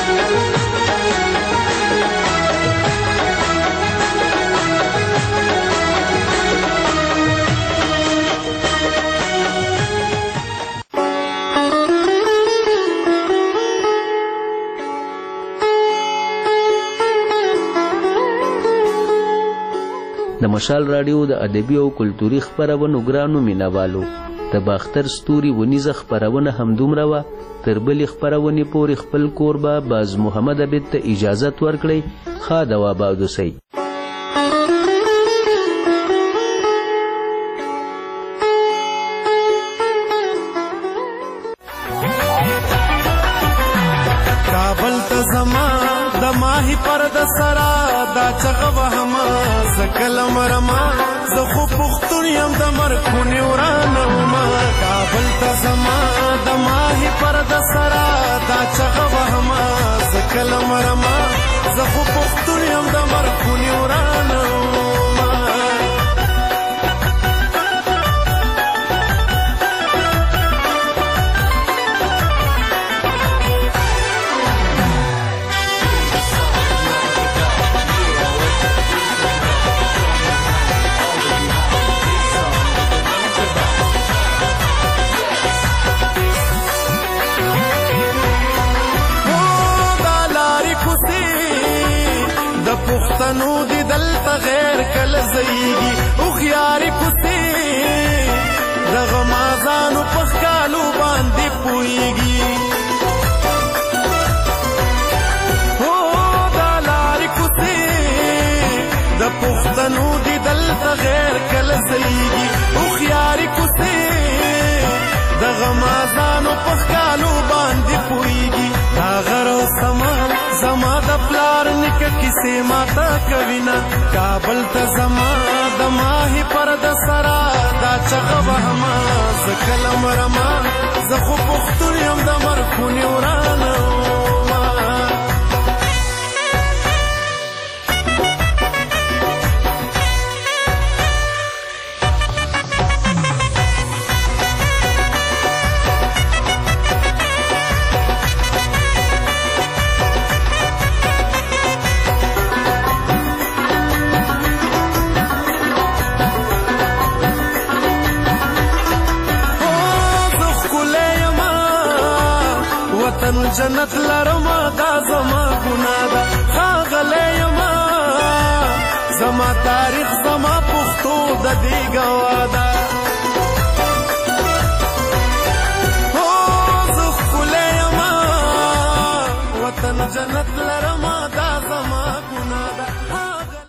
د مشال راډیو د ادبي او کلتوري خپرونو ګرانو مینوالو، د باختر ستوري ونیزه خپرونه همدومره وه. تر بلې خپرونې پورې خپل کوربه باز محمد عبید ته اجازت ورکړئ. ښاد او آباد اوسئ. کابل ته زما د ماهي پرده سره د دا چغه وهما زکل مرما زه خو پښتون یم د مرخونې ورانه وما کابل ته زما د ماهي پر د سرا دا چغه وهما زکل مرما زه خو پښتون یم د مرخونې ورانه وما پښتنو دی دلته غیر کله زیږي هوښیارې کوڅې د غمازانو په ښکالو باندې پوهېږي هو دا لارې کوڅې د پښتنو دی دلته غیر کله زیږي هوښیارې کوڅې د غمازانو په ښکالو باندې پوهېږي دا غر او سما زما د پلار نیکه کیسې ماته کوینه کابل ته زما د ماهي پر د سرا دا چغه وهما زه کله مرما زه خو پښتون یم د مرخونې ورانه وما جنت لرما دا زما ګناه ده ښاغلی یما زما تاریخ زما پښتو د دې ګواه ده هو زه ښکلی یما وطن جنت لرما